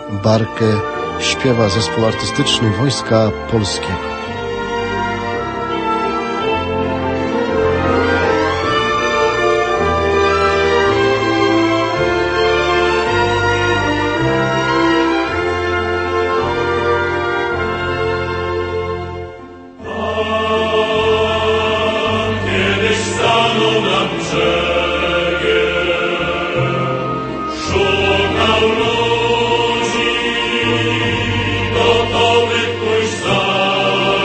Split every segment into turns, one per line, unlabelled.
Barkę śpiewa zespół artystyczny Wojska Polskiego.
Gotowych pójść za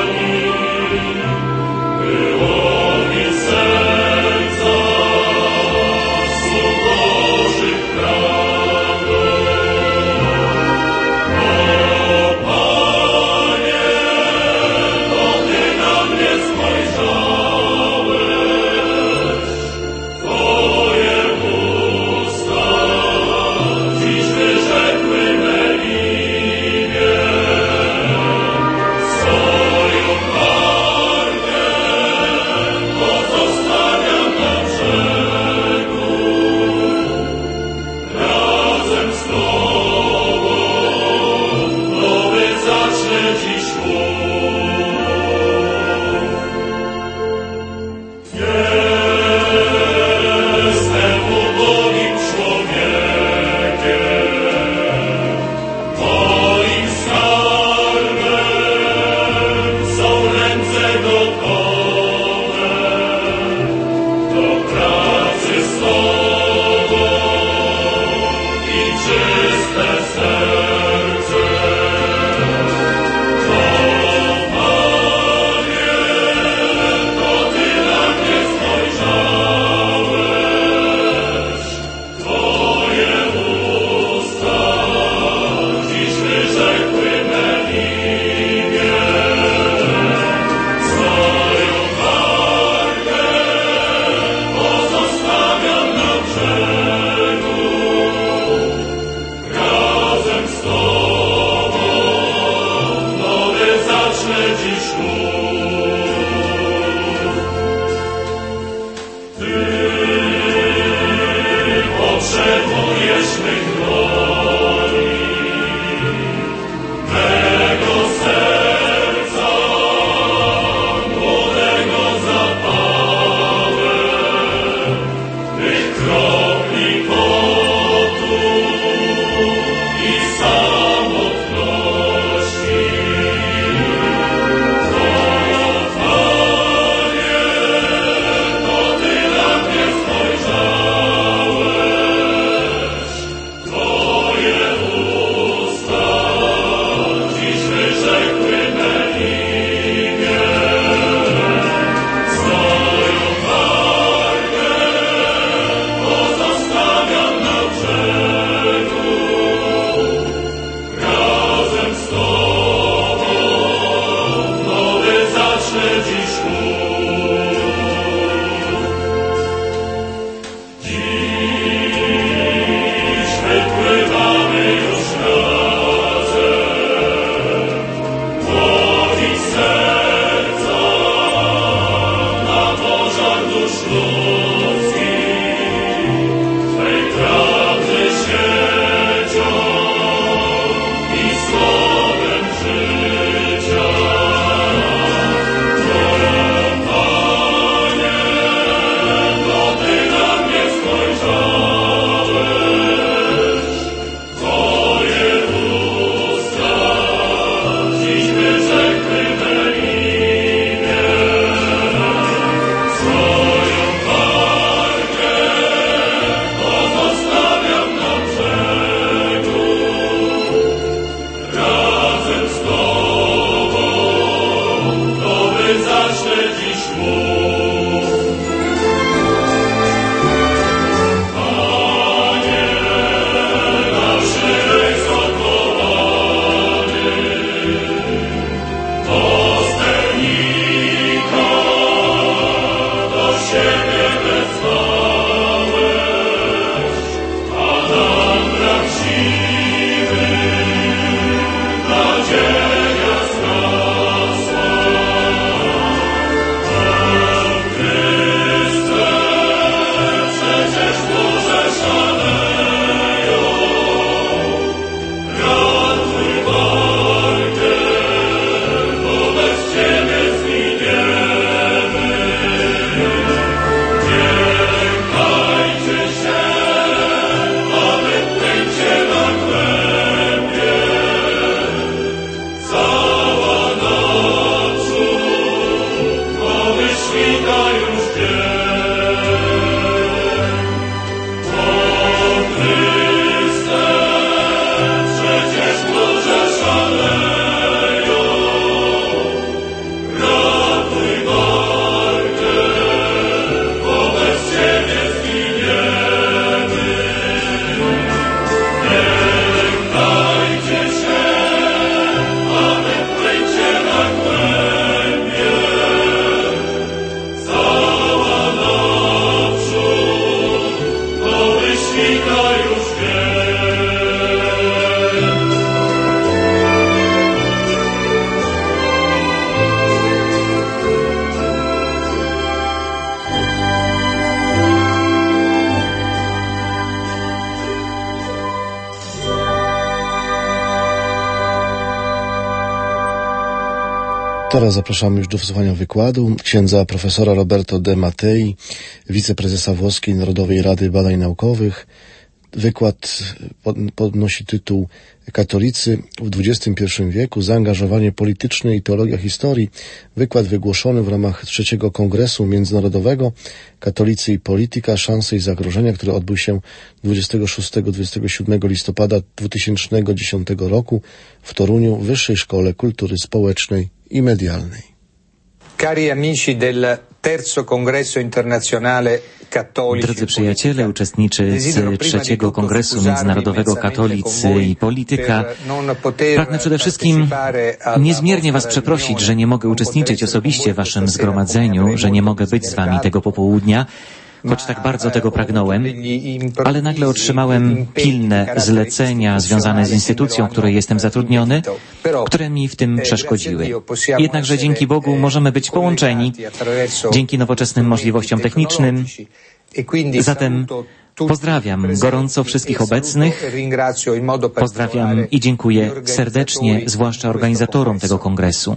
Teraz zapraszamy już do wysłuchania wykładu księdza profesora Roberto De Mattei, wiceprezesa Włoskiej Narodowej Rady Badań Naukowych. Wykład podnosi tytuł Katolicy w XXI wieku, zaangażowanie polityczne i teologia historii. Wykład wygłoszony w ramach III Kongresu Międzynarodowego Katolicy i Polityka, szanse i zagrożenia, który odbył się 26-27 listopada 2010 roku w Toruniu w Wyższej Szkole Kultury Społecznej i Medialnej.
Cari amici del Terzo Congresso Internazionale Cattolici.
Drodzy przyjaciele, uczestniczy z trzeciego Kongresu Międzynarodowego Katolicy i Polityka, pragnę przede wszystkim niezmiernie Was przeprosić, że nie mogę uczestniczyć osobiście w Waszym zgromadzeniu, że nie mogę być z Wami tego popołudnia, choć tak bardzo tego pragnąłem, ale nagle otrzymałem pilne zlecenia związane z instytucją, w której jestem zatrudniony, które mi w tym przeszkodziły. Jednakże dzięki Bogu możemy być połączeni dzięki nowoczesnym możliwościom technicznym. Zatem pozdrawiam gorąco wszystkich obecnych, pozdrawiam i dziękuję serdecznie, zwłaszcza organizatorom tego kongresu.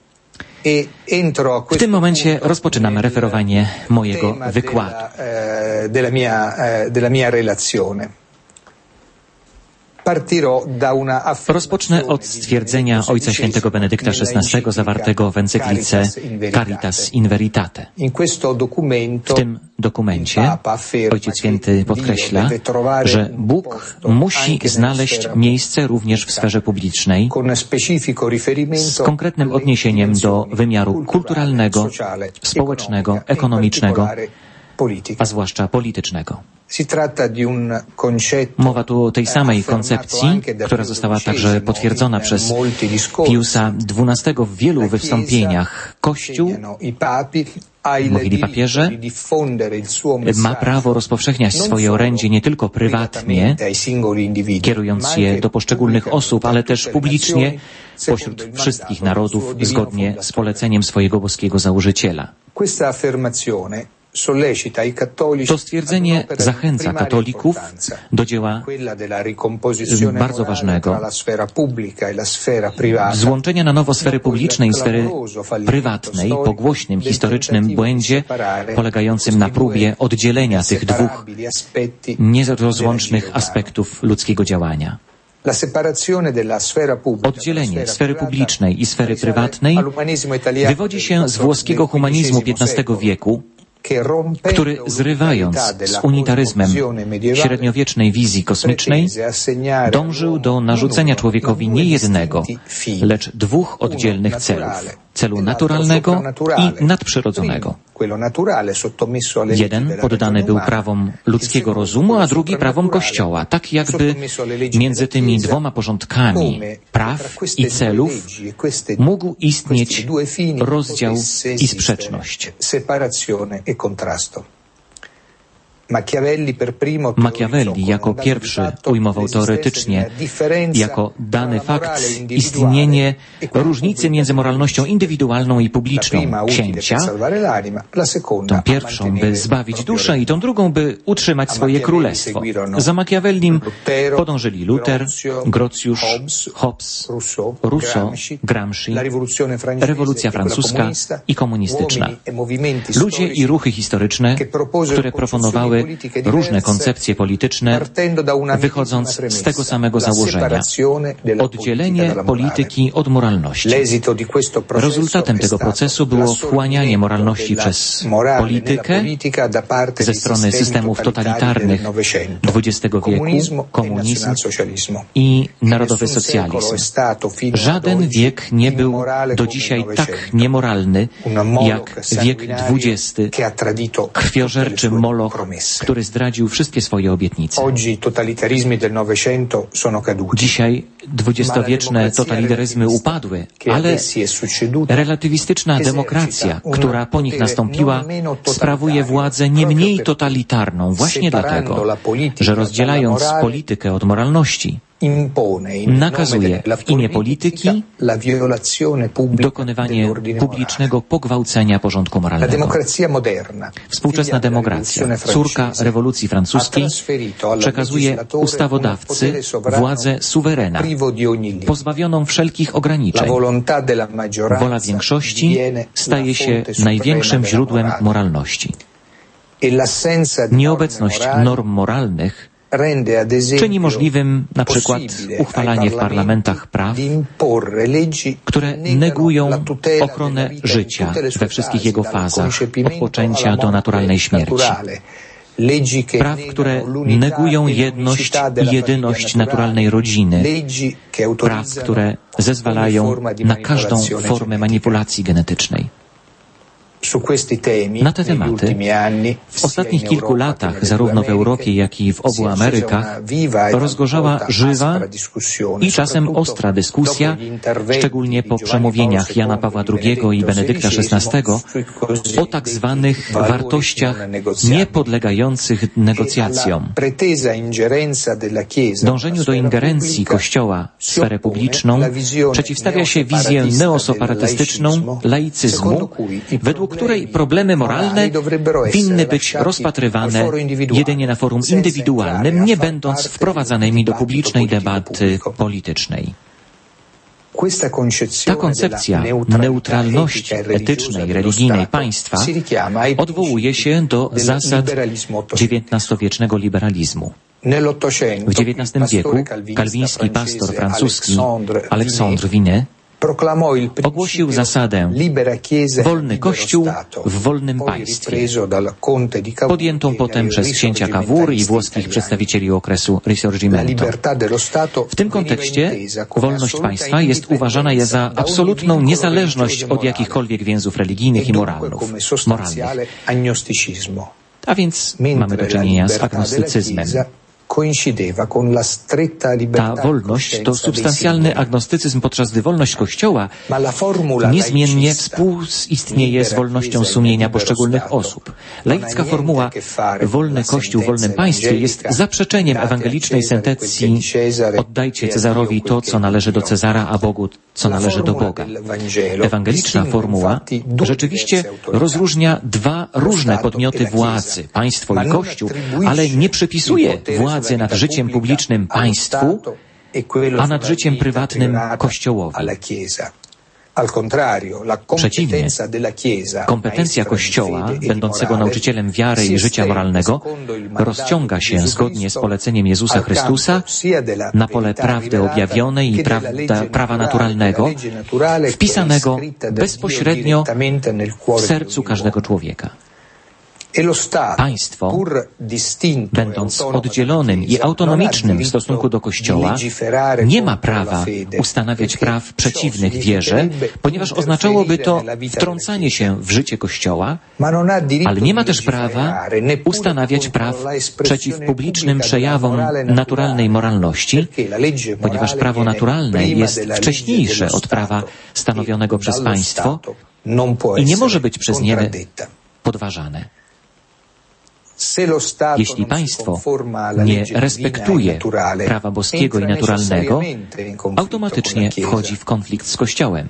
W tym momencie rozpoczynamy referowanie mojego wykładu. Rozpocznę od stwierdzenia Ojca Świętego Benedykta XVI zawartego w encyklice Caritas in Veritate. W tym dokumencie Ojciec Święty podkreśla, że Bóg musi znaleźć miejsce również w sferze publicznej z konkretnym odniesieniem do wymiaru kulturalnego, społecznego, ekonomicznego, a zwłaszcza politycznego. Mowa tu o tej samej koncepcji, która została także potwierdzona przez Piusa XII w wielu wystąpieniach. Kościół, mówili papieże, ma prawo rozpowszechniać swoje orędzie nie tylko prywatnie, kierując je do poszczególnych osób, ale też publicznie pośród wszystkich narodów, zgodnie z poleceniem swojego boskiego założyciela. To stwierdzenie zachęca katolików do dzieła bardzo ważnego, złączenia na nowo sfery publicznej i sfery prywatnej po głośnym, historycznym błędzie polegającym na próbie oddzielenia tych dwóch nierozłącznych aspektów ludzkiego działania. Oddzielenie sfery publicznej i sfery prywatnej wywodzi się z włoskiego humanizmu XV wieku, który zrywając z unitaryzmem średniowiecznej wizji kosmicznej, dążył do narzucenia człowiekowi nie jednego, lecz dwóch oddzielnych celów. Celu naturalnego i nadprzyrodzonego. Jeden poddany był prawom ludzkiego rozumu, a drugi prawom Kościoła, tak jakby między tymi dwoma porządkami praw i celów mógł istnieć rozdział i sprzeczność. Machiavelli jako pierwszy ujmował teoretycznie jako dany fakt istnienie różnicy między moralnością indywidualną i publiczną księcia, tą pierwszą, by zbawić duszę i tą drugą, by utrzymać swoje królestwo. Za Machiavellim podążyli Luther, Grocjusz, Hobbes, Rousseau, Gramsci, rewolucja francuska i komunistyczna. Ludzie i ruchy historyczne, które proponowały różne koncepcje polityczne, wychodząc z tego samego założenia. Oddzielenie polityki od moralności. Rezultatem tego procesu było wchłanianie moralności przez politykę ze strony systemów totalitarnych XX wieku, komunizm i narodowy socjalizm. Żaden wiek nie był do dzisiaj tak niemoralny jak wiek XX, krwiożerczy moloch, który zdradził wszystkie swoje obietnice. Dzisiaj dwudziestowieczne totalitaryzmy upadły, ale relatywistyczna demokracja, która po nich nastąpiła, sprawuje władzę nie mniej totalitarną właśnie dlatego, że rozdzielając politykę od moralności, nakazuje w imię polityki dokonywanie publicznego pogwałcenia porządku moralnego. Współczesna demokracja, córka rewolucji francuskiej, przekazuje ustawodawcy władzę suwerena, pozbawioną wszelkich ograniczeń. Wola większości staje się największym źródłem moralności. Nieobecność norm moralnych czyni możliwym na przykład uchwalanie w parlamentach praw, które negują ochronę życia we wszystkich jego fazach, od poczęcia do naturalnej śmierci. Praw, które negują jedność i jedyność naturalnej rodziny. Praw, które zezwalają na każdą formę manipulacji genetycznej. Na te tematy w ostatnich kilku latach, zarówno w Europie, jak i w obu Amerykach, rozgorzała żywa i czasem ostra dyskusja, szczególnie po przemówieniach Jana Pawła II i Benedykta XVI, o tak zwanych wartościach niepodlegających negocjacjom. Dążeniu do ingerencji Kościoła w sferę publiczną przeciwstawia się wizję neoseparatystyczną laicyzmu, według której problemy moralne winny być rozpatrywane jedynie na forum indywidualnym, nie będąc wprowadzanymi do publicznej debaty politycznej. Ta koncepcja neutralności etycznej, religijnej państwa odwołuje się do zasad XIX-wiecznego liberalizmu. W XIX wieku kalwiński pastor francuski Alexandre Vinet ogłosił zasadę wolny Kościół w wolnym państwie, podjętą potem przez księcia Cavour i włoskich przedstawicieli okresu Risorgimento. W tym kontekście wolność państwa jest uważana za absolutną niezależność od jakichkolwiek więzów religijnych i moralnych. A więc mamy do czynienia z agnostycyzmem. Ta wolność to substancjalny agnostycyzm, podczas gdy wolność Kościoła niezmiennie współistnieje z wolnością sumienia poszczególnych osób. Laicka formuła wolny Kościół w wolnym państwie jest zaprzeczeniem ewangelicznej sentencji oddajcie Cezarowi to, co należy do Cezara, a Bogu, co należy do Boga. Ewangeliczna formuła rzeczywiście rozróżnia dwa różne podmioty władzy, państwo i Kościół, ale nie przypisuje władzy nad życiem publicznym państwu, a nad życiem prywatnym Kościołowi. Przeciwnie, kompetencja Kościoła, będącego nauczycielem wiary i życia moralnego, rozciąga się zgodnie z poleceniem Jezusa Chrystusa na pole prawdy objawionej i prawa naturalnego, wpisanego bezpośrednio w sercu każdego człowieka. Państwo, będąc oddzielonym i autonomicznym w stosunku do Kościoła, nie ma prawa ustanawiać praw przeciwnych wierze, ponieważ oznaczałoby to wtrącanie się w życie Kościoła, ale nie ma też prawa ustanawiać praw przeciw publicznym przejawom naturalnej moralności, ponieważ prawo naturalne jest wcześniejsze od prawa stanowionego przez państwo i nie może być przez nie podważane. Jeśli państwo nie respektuje prawa boskiego i naturalnego, automatycznie wchodzi w konflikt z Kościołem.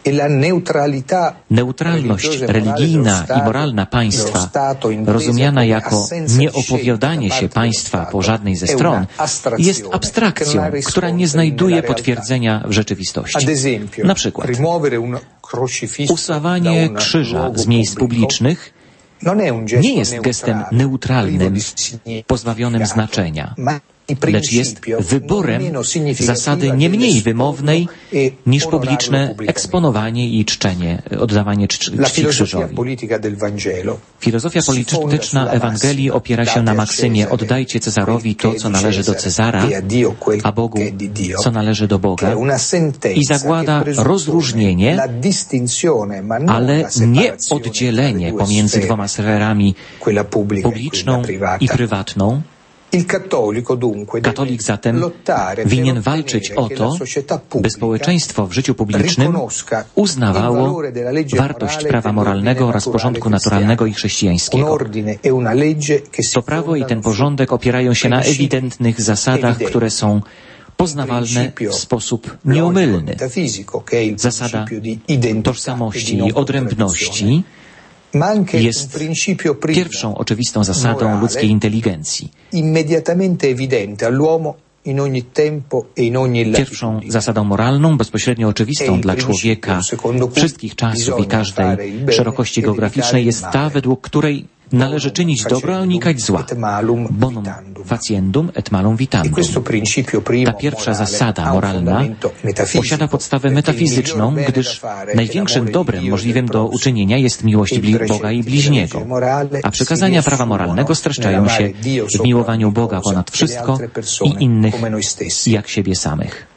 Neutralność religijna i moralna państwa, rozumiana jako nieopowiadanie się państwa po żadnej ze stron, jest abstrakcją, która nie znajduje potwierdzenia w rzeczywistości. Na przykład, usuwanie krzyża z miejsc publicznych nie jest gestem neutralnym, pozbawionym znaczenia, lecz jest wyborem zasady nie mniej wymownej niż publiczne eksponowanie i czczenie, oddawanie czci krzyżowi. Filozofia polityczna Ewangelii opiera się na maksymie oddajcie Cezarowi to, co należy do Cezara, a Bogu, co należy do Boga, i zakłada rozróżnienie, ale nie oddzielenie pomiędzy dwoma sferami, publiczną i prywatną. Katolik zatem winien walczyć o to, by społeczeństwo w życiu publicznym uznawało wartość prawa moralnego oraz porządku naturalnego i chrześcijańskiego. To prawo i ten porządek opierają się na ewidentnych zasadach, które są poznawalne w sposób nieomylny. Zasada tożsamości i odrębności jest pierwszą oczywistą zasadą ludzkiej inteligencji. Pierwszą zasadą moralną, bezpośrednio oczywistą dla człowieka wszystkich czasów i każdej szerokości geograficznej jest ta, według której należy czynić dobro, a unikać zła. Bonum faciendum et malum vitandum. Ta pierwsza zasada moralna posiada podstawę metafizyczną, gdyż największym dobrem możliwym do uczynienia jest miłość Boga i bliźniego, a przykazania prawa moralnego streszczają się w miłowaniu Boga ponad wszystko i innych jak siebie samych.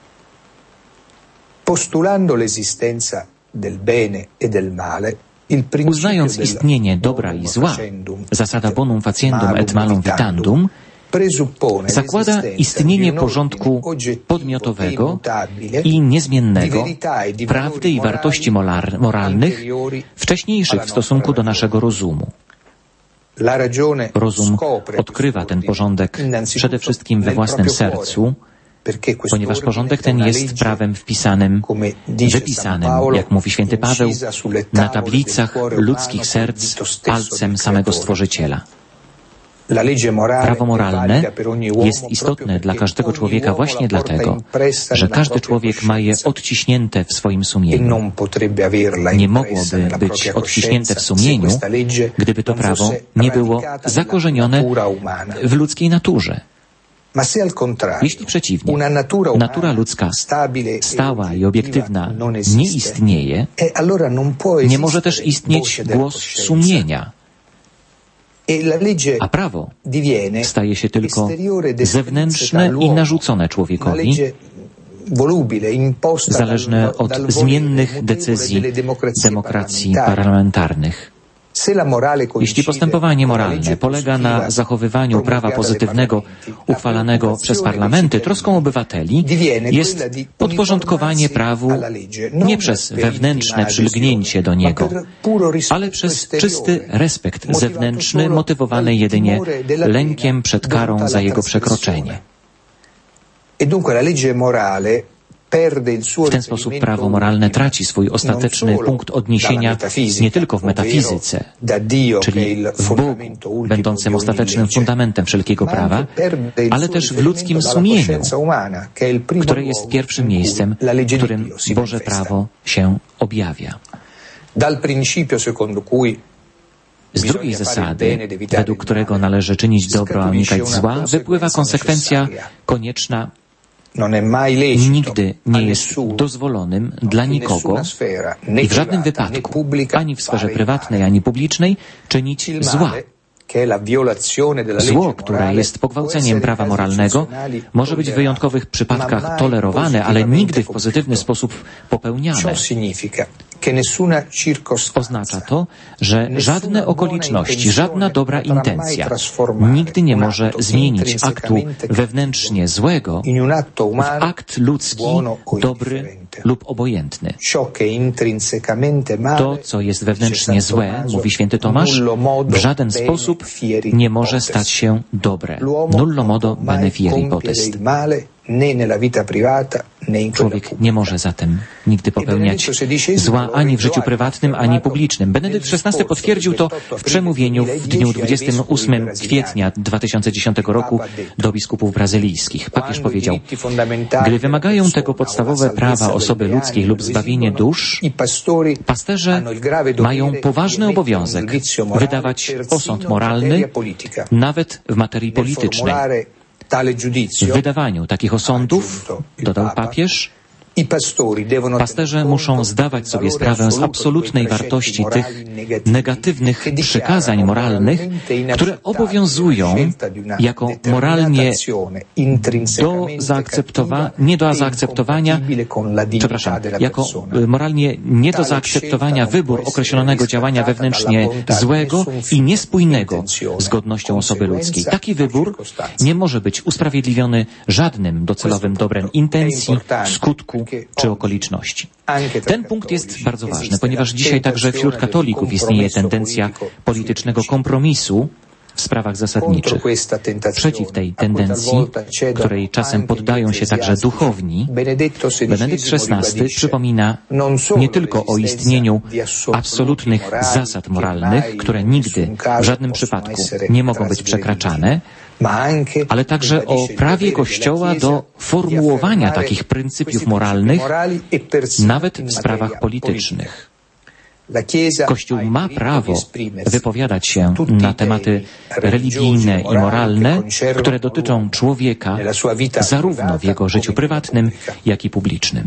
Postulando l'esistenza del bene e del male,
uznając istnienie dobra i zła, zasada bonum faciendum et malum vitandum zakłada istnienie porządku podmiotowego i niezmiennego, prawdy i wartości moralnych, wcześniejszych w stosunku do naszego rozumu. Rozum odkrywa ten porządek przede wszystkim we własnym sercu, ponieważ porządek ten jest prawem wpisanym, wypisanym, jak mówi święty Paweł, na tablicach ludzkich serc palcem samego Stworzyciela. Prawo moralne jest istotne dla każdego człowieka właśnie dlatego, że każdy człowiek ma je odciśnięte w swoim sumieniu. Nie mogłoby być odciśnięte w sumieniu, gdyby to prawo nie było zakorzenione w ludzkiej naturze. Jeśli przeciwnie, natura ludzka stała i obiektywna nie istnieje, nie może też istnieć głos sumienia, a prawo staje się tylko zewnętrzne i narzucone człowiekowi, zależne od zmiennych decyzji demokracji parlamentarnych. Jeśli postępowanie moralne polega na zachowywaniu prawa pozytywnego uchwalanego przez parlamenty troską obywateli, jest podporządkowanie prawu nie przez wewnętrzne przylgnięcie do niego, ale przez czysty respekt zewnętrzny motywowany jedynie lękiem przed karą za jego przekroczenie. W ten sposób prawo moralne traci swój ostateczny punkt odniesienia nie tylko w metafizyce, czyli w Bogu, będącym ostatecznym fundamentem wszelkiego prawa, ale też w ludzkim sumieniu, które jest pierwszym miejscem, w którym Boże prawo się objawia. Z drugiej zasady, według którego należy czynić dobro, a unikać zła, wypływa konsekwencja konieczna: nigdy nie jest dozwolonym dla nikogo i w żadnym wypadku, ani w sferze prywatnej, ani publicznej, czynić zła. Zło, które jest pogwałceniem prawa moralnego, może być w wyjątkowych przypadkach tolerowane, ale nigdy w pozytywny sposób popełniane. Oznacza to, że żadne okoliczności, żadna dobra intencja nigdy nie może zmienić aktu wewnętrznie złego w akt ludzki, dobry lub obojętny. To, co jest wewnętrznie złe, mówi święty Tomasz, w żaden sposób nie może stać się dobre. Nullo modo bene fieri potest. Człowiek nie może zatem nigdy popełniać zła ani w życiu prywatnym, ani publicznym. Benedykt XVI potwierdził to w przemówieniu w dniu 28 kwietnia 2010 roku do biskupów brazylijskich. Papież powiedział: gdy wymagają tego podstawowe prawa osoby ludzkiej lub zbawienie dusz, pasterze mają poważny obowiązek wydawać osąd moralny nawet w materii politycznej. W wydawaniu takich osądów, dodał papież, pasterze muszą zdawać sobie sprawę z absolutnej wartości tych negatywnych przykazań moralnych, które obowiązują jako moralnie nie do zaakceptowania wybór określonego działania wewnętrznie złego i niespójnego z godnością osoby ludzkiej. Taki wybór nie może być usprawiedliwiony żadnym docelowym dobrem intencji, skutku czy okoliczności. Ten punkt jest bardzo ważny, ponieważ dzisiaj także wśród katolików istnieje tendencja politycznego kompromisu w sprawach zasadniczych. Przeciw tej tendencji, której czasem poddają się także duchowni, Benedykt XVI przypomina nie tylko o istnieniu absolutnych zasad moralnych, które nigdy w żadnym przypadku nie mogą być przekraczane, ale także o prawie Kościoła do formułowania takich pryncypiów moralnych, nawet w sprawach politycznych. Kościół ma prawo wypowiadać się na tematy religijne i moralne, które dotyczą człowieka zarówno w jego życiu prywatnym, jak i publicznym.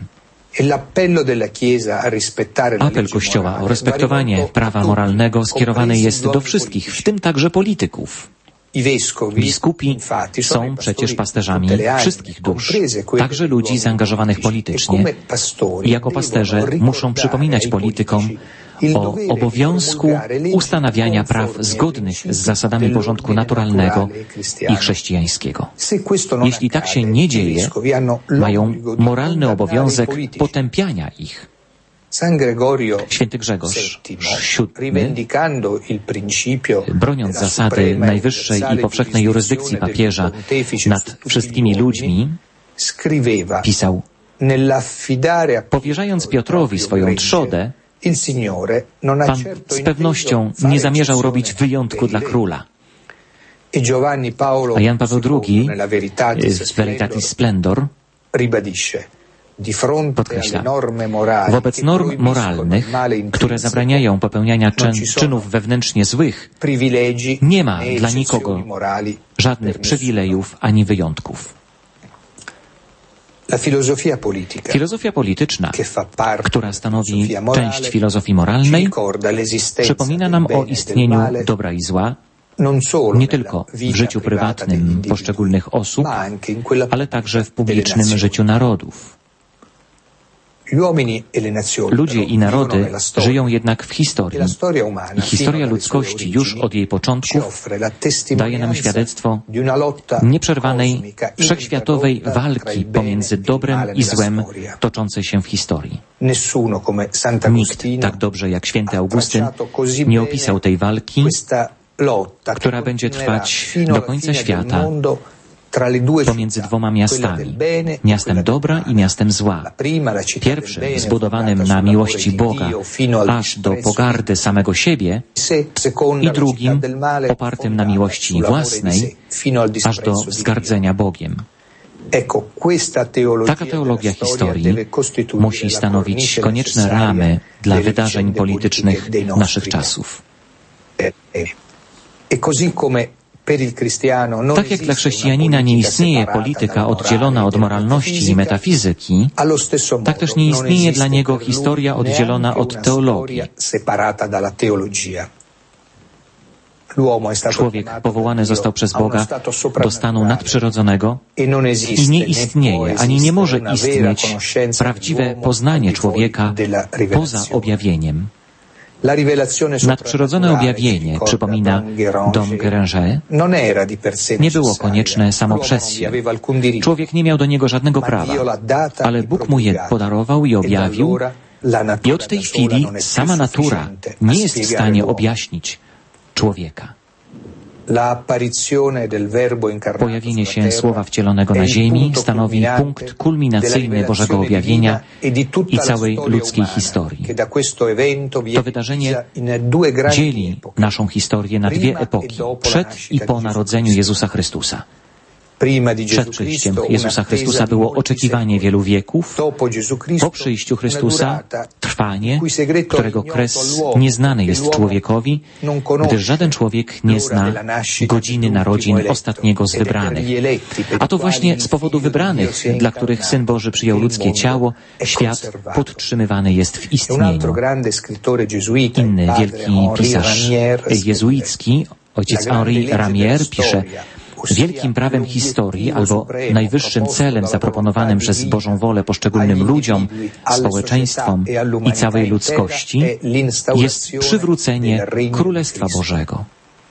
Apel Kościoła o respektowanie prawa moralnego skierowany jest do wszystkich, w tym także polityków. Biskupi są przecież pasterzami wszystkich dusz, także ludzi zaangażowanych politycznie. I jako pasterze muszą przypominać politykom o obowiązku ustanawiania praw zgodnych z zasadami porządku naturalnego i chrześcijańskiego. Jeśli tak się nie dzieje, mają moralny obowiązek potępiania ich. Święty Grzegorz VII, broniąc zasady najwyższej i powszechnej jurysdykcji papieża nad wszystkimi ludźmi, pisał: powierzając Piotrowi swoją trzodę, Pan z pewnością nie zamierzał robić wyjątku dla króla. A Jan Paweł II w Veritatis Splendor podkreśla: wobec norm moralnych, które zabraniają popełniania czynów wewnętrznie złych, nie ma dla nikogo żadnych przywilejów ani wyjątków. Filozofia polityczna, która stanowi część filozofii moralnej, przypomina nam o istnieniu dobra i zła, nie tylko w życiu prywatnym poszczególnych osób, ale także w publicznym życiu narodów. Ludzie i narody żyją jednak w historii i historia ludzkości już od jej początków daje nam świadectwo nieprzerwanej, wszechświatowej walki pomiędzy dobrem i złem toczącej się w historii. Nikt tak dobrze jak święty Augustyn nie opisał tej walki, która będzie trwać do końca świata pomiędzy dwoma miastami, miastem dobra i miastem zła. Pierwszym zbudowanym na miłości Boga aż do pogardy samego siebie i drugim opartym na miłości własnej aż do wzgardzenia Bogiem. Taka teologia historii musi stanowić konieczne ramy dla wydarzeń politycznych naszych czasów. Tak jak dla chrześcijanina nie istnieje polityka oddzielona od moralności i metafizyki, tak też nie istnieje dla niego historia oddzielona od teologii. Człowiek powołany został przez Boga do stanu nadprzyrodzonego i nie istnieje, ani nie może istnieć prawdziwe poznanie człowieka poza objawieniem. Nadprzyrodzone objawienie, przypomina Dom Guéranger, nie było konieczne samo przez się. Człowiek nie miał do niego żadnego prawa, ale Bóg mu je podarował i objawił, i od tej chwili sama natura nie jest w stanie objaśnić człowieka. Pojawienie się Słowa wcielonego na ziemi stanowi punkt kulminacyjny Bożego objawienia i całej ludzkiej historii. To wydarzenie dzieli naszą historię na dwie epoki, przed i po narodzeniu Jezusa Chrystusa. Przed przyjściem Jezusa Chrystusa było oczekiwanie wielu wieków, po przyjściu Chrystusa trwanie, którego kres nieznany jest człowiekowi, gdyż żaden człowiek nie zna godziny narodzin ostatniego z wybranych. A to właśnie z powodu wybranych, dla których Syn Boży przyjął ludzkie ciało, świat podtrzymywany jest w istnieniu. Inny wielki pisarz jezuicki, ojciec Henri Ramier, pisze: wielkim prawem historii albo najwyższym celem zaproponowanym przez Bożą wolę poszczególnym ludziom, społeczeństwom i całej ludzkości jest przywrócenie Królestwa Bożego.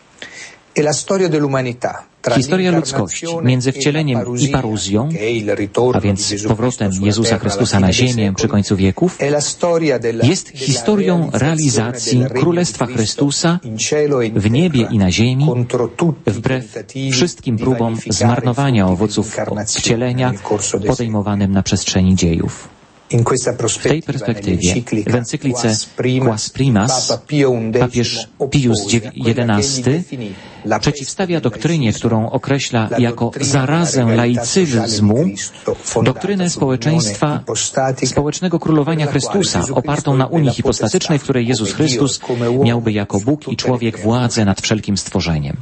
Historia ludzkości między wcieleniem i paruzją, a więc powrotem Jezusa Chrystusa na ziemię przy końcu wieków, jest historią realizacji Królestwa Chrystusa w niebie i na ziemi, wbrew wszystkim próbom zmarnowania owoców wcielenia podejmowanym na przestrzeni dziejów. W tej perspektywie w encyklice Quas Primas papież Pius XI przeciwstawia doktrynie, którą określa jako zarazę laicyzmu, doktrynę społecznego królowania Chrystusa, opartą na unii hipostatycznej, w której Jezus Chrystus miałby jako Bóg i człowiek władzę nad wszelkim stworzeniem.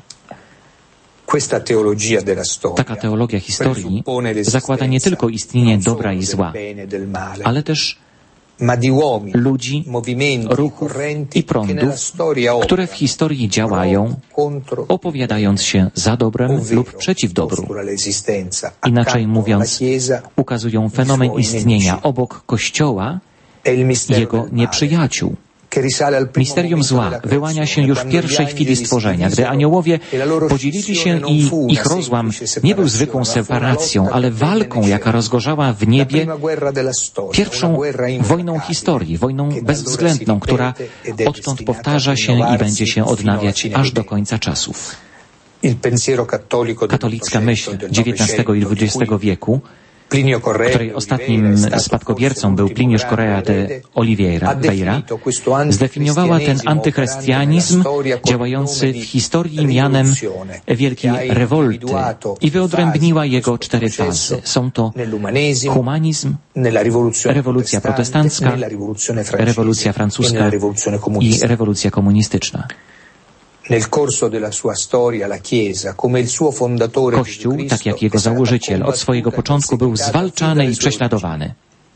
Taka teologia historii zakłada nie tylko istnienie dobra i zła, ale też ludzi, ruchów i prądów, które w historii działają, opowiadając się za dobrem lub przeciw dobru. Inaczej mówiąc, ukazują fenomen istnienia obok Kościoła i jego nieprzyjaciół. Misterium zła wyłania się już w pierwszej chwili stworzenia, gdy aniołowie podzielili się i ich rozłam nie był zwykłą separacją, ale walką, jaka rozgorzała w niebie, pierwszą wojną historii, wojną bezwzględną, która odtąd powtarza się i będzie się odnawiać aż do końca czasów. Katolicka myśl XIX i XX wieku, której ostatnim spadkobiercą był Pliniusz Correa de Oliveira, zdefiniowała ten antychrystianizm działający w historii mianem wielkiej rewolty i wyodrębniła jego 4 fazy. Są to humanizm, rewolucja protestancka, rewolucja francuska i rewolucja komunistyczna. Kościół, tak jak jego założyciel, od swojego początku był zwalczany i prześladowany.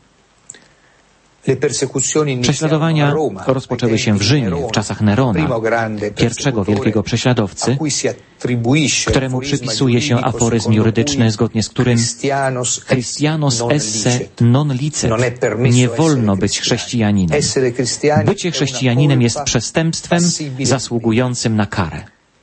Prześladowania rozpoczęły się w Rzymie w czasach Nerona, pierwszego wielkiego prześladowcy, któremu przypisuje się aforyzm jurydyczny, zgodnie z którym Christianos esse non licet, nie wolno być chrześcijaninem. Bycie chrześcijaninem jest przestępstwem zasługującym na karę.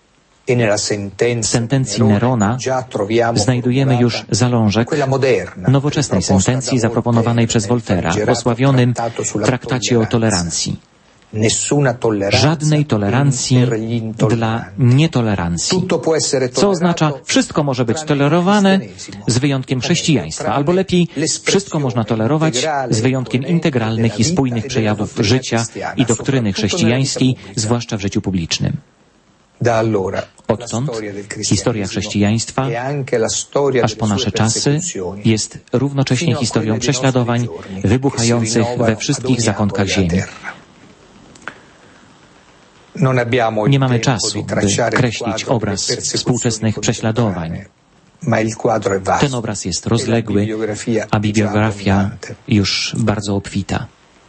W sentencji Nerona znajdujemy już zalążek nowoczesnej sentencji zaproponowanej przez Voltaire'a w osławionym traktacie o tolerancji. Żadnej tolerancji dla nietolerancji. Co oznacza, wszystko może być tolerowane z wyjątkiem chrześcijaństwa, albo lepiej, wszystko można tolerować z wyjątkiem integralnych i spójnych przejawów życia i doktryny chrześcijańskiej, zwłaszcza w życiu publicznym. Odtąd historia chrześcijaństwa, aż po nasze czasy, jest równocześnie historią prześladowań wybuchających we wszystkich zakątkach ziemi. Nie mamy czasu, by kreślić obraz współczesnych prześladowań. Ten obraz jest rozległy, a bibliografia już bardzo obfita.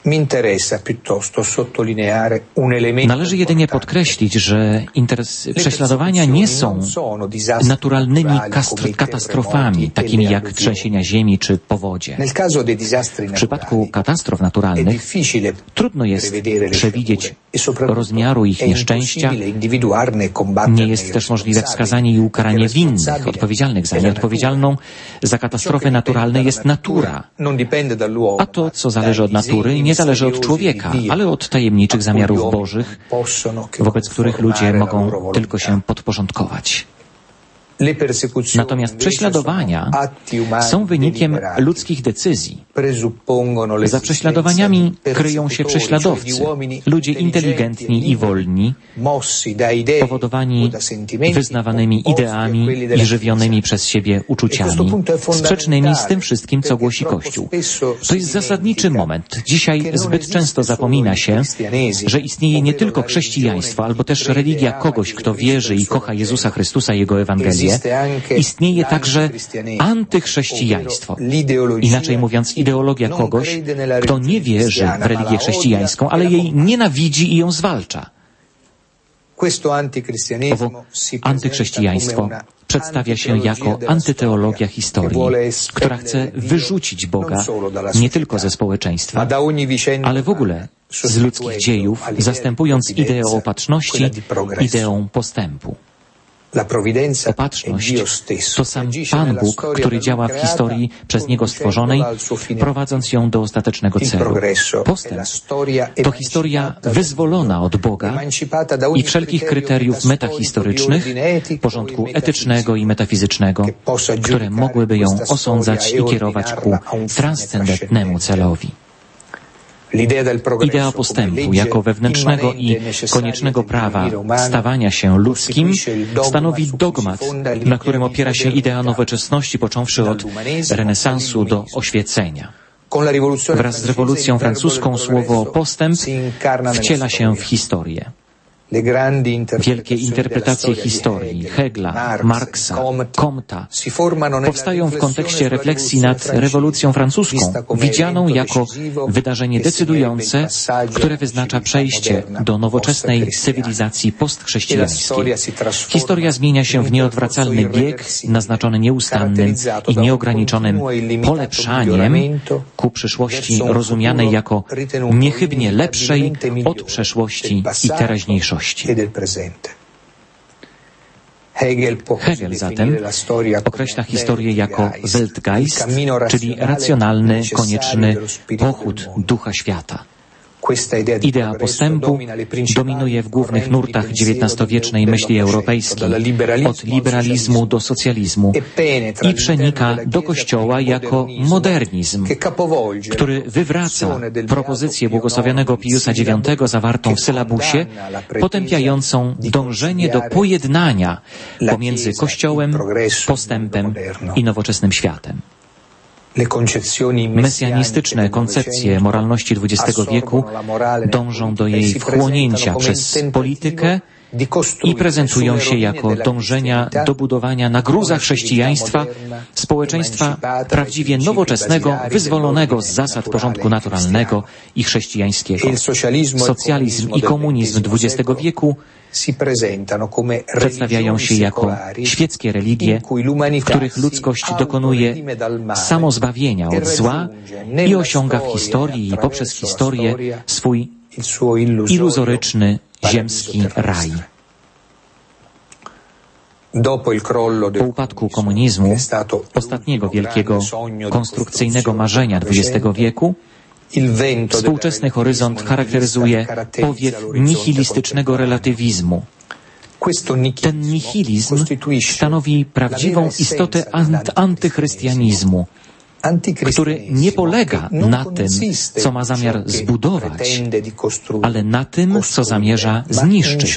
Należy jedynie podkreślić, że prześladowania nie są naturalnymi katastrofami, takimi jak trzęsienia ziemi czy powodzie. W przypadku katastrof naturalnych trudno jest przewidzieć rozmiaru ich nieszczęścia. Nie jest też możliwe wskazanie i ukaranie winnych, odpowiedzialnych za nie. Odpowiedzialną za katastrofy naturalne jest natura. A to, co zależy od natury, nie zależy od człowieka, ale od tajemniczych zamiarów bożych, wobec których ludzie mogą tylko się podporządkować. Natomiast prześladowania są wynikiem ludzkich decyzji. Za prześladowaniami kryją się prześladowcy, ludzie inteligentni i wolni, powodowani wyznawanymi ideami i żywionymi przez siebie uczuciami, sprzecznymi z tym wszystkim, co głosi Kościół. To jest zasadniczy moment. Dzisiaj zbyt często zapomina się, że istnieje nie tylko chrześcijaństwo, albo też religia kogoś, kto wierzy i kocha Jezusa Chrystusa i Jego Ewangelię. Istnieje także antychrześcijaństwo. Inaczej mówiąc, ideologia kogoś, kto nie wierzy w religię chrześcijańską, ale jej nienawidzi i ją zwalcza. Owo antychrześcijaństwo przedstawia się jako antyteologia historii, która chce wyrzucić Boga nie tylko ze społeczeństwa, ale w ogóle z ludzkich dziejów, zastępując ideę opatrzności ideą postępu. Opatrzność to sam Pan Bóg, który działa w historii przez Niego stworzonej, prowadząc ją do ostatecznego celu. Postęp to historia wyzwolona od Boga i wszelkich kryteriów metahistorycznych, porządku etycznego i metafizycznego, które mogłyby ją osądzać i kierować ku transcendentnemu celowi. Idea postępu jako wewnętrznego i koniecznego prawa stawania się ludzkim stanowi dogmat, na którym opiera się idea nowoczesności, począwszy od renesansu do oświecenia. Wraz z rewolucją francuską słowo postęp wciela się w historię. Wielkie interpretacje historii Hegla, Marksa, Comta powstają w kontekście refleksji nad rewolucją francuską, widzianą jako wydarzenie decydujące, które wyznacza przejście do nowoczesnej cywilizacji postchrześcijańskiej. Historia zmienia się w nieodwracalny bieg naznaczony nieustannym i nieograniczonym polepszaniem ku przyszłości rozumianej jako niechybnie lepszej od przeszłości i teraźniejszości. Hegel zatem określa historię jako Weltgeist, czyli racjonalny, konieczny pochód ducha świata. Idea postępu dominuje w głównych nurtach XIX-wiecznej myśli europejskiej, od liberalizmu do socjalizmu i przenika do Kościoła jako modernizm, który wywraca propozycję błogosławionego Piusa IX zawartą w sylabusie, potępiającą dążenie do pojednania pomiędzy Kościołem, postępem i nowoczesnym światem. Mesjanistyczne koncepcje moralności XX wieku dążą do jej wchłonięcia przez politykę i prezentują się jako dążenia do budowania na gruzach chrześcijaństwa społeczeństwa prawdziwie nowoczesnego, wyzwolonego z zasad porządku naturalnego i chrześcijańskiego. Socjalizm i komunizm XX wieku przedstawiają się jako świeckie religie, w których ludzkość dokonuje samozbawienia od zła i osiąga w historii i poprzez historię swój iluzoryczny ziemski raj. Po upadku komunizmu, ostatniego wielkiego konstrukcyjnego marzenia XX wieku, współczesny horyzont charakteryzuje powiew nihilistycznego relatywizmu. Ten nihilizm stanowi prawdziwą istotę antychrystianizmu, który nie polega na tym, co ma zamiar zbudować, ale na tym, co zamierza zniszczyć.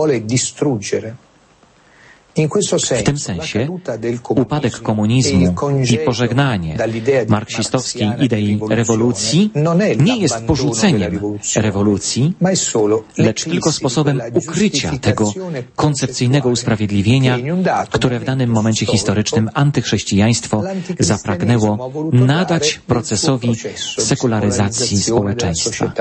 W tym sensie upadek komunizmu i pożegnanie marksistowskiej idei rewolucji nie jest porzuceniem rewolucji, lecz tylko sposobem ukrycia tego koncepcyjnego usprawiedliwienia, które w danym momencie historycznym antychrześcijaństwo zapragnęło nadać procesowi sekularyzacji społeczeństwa.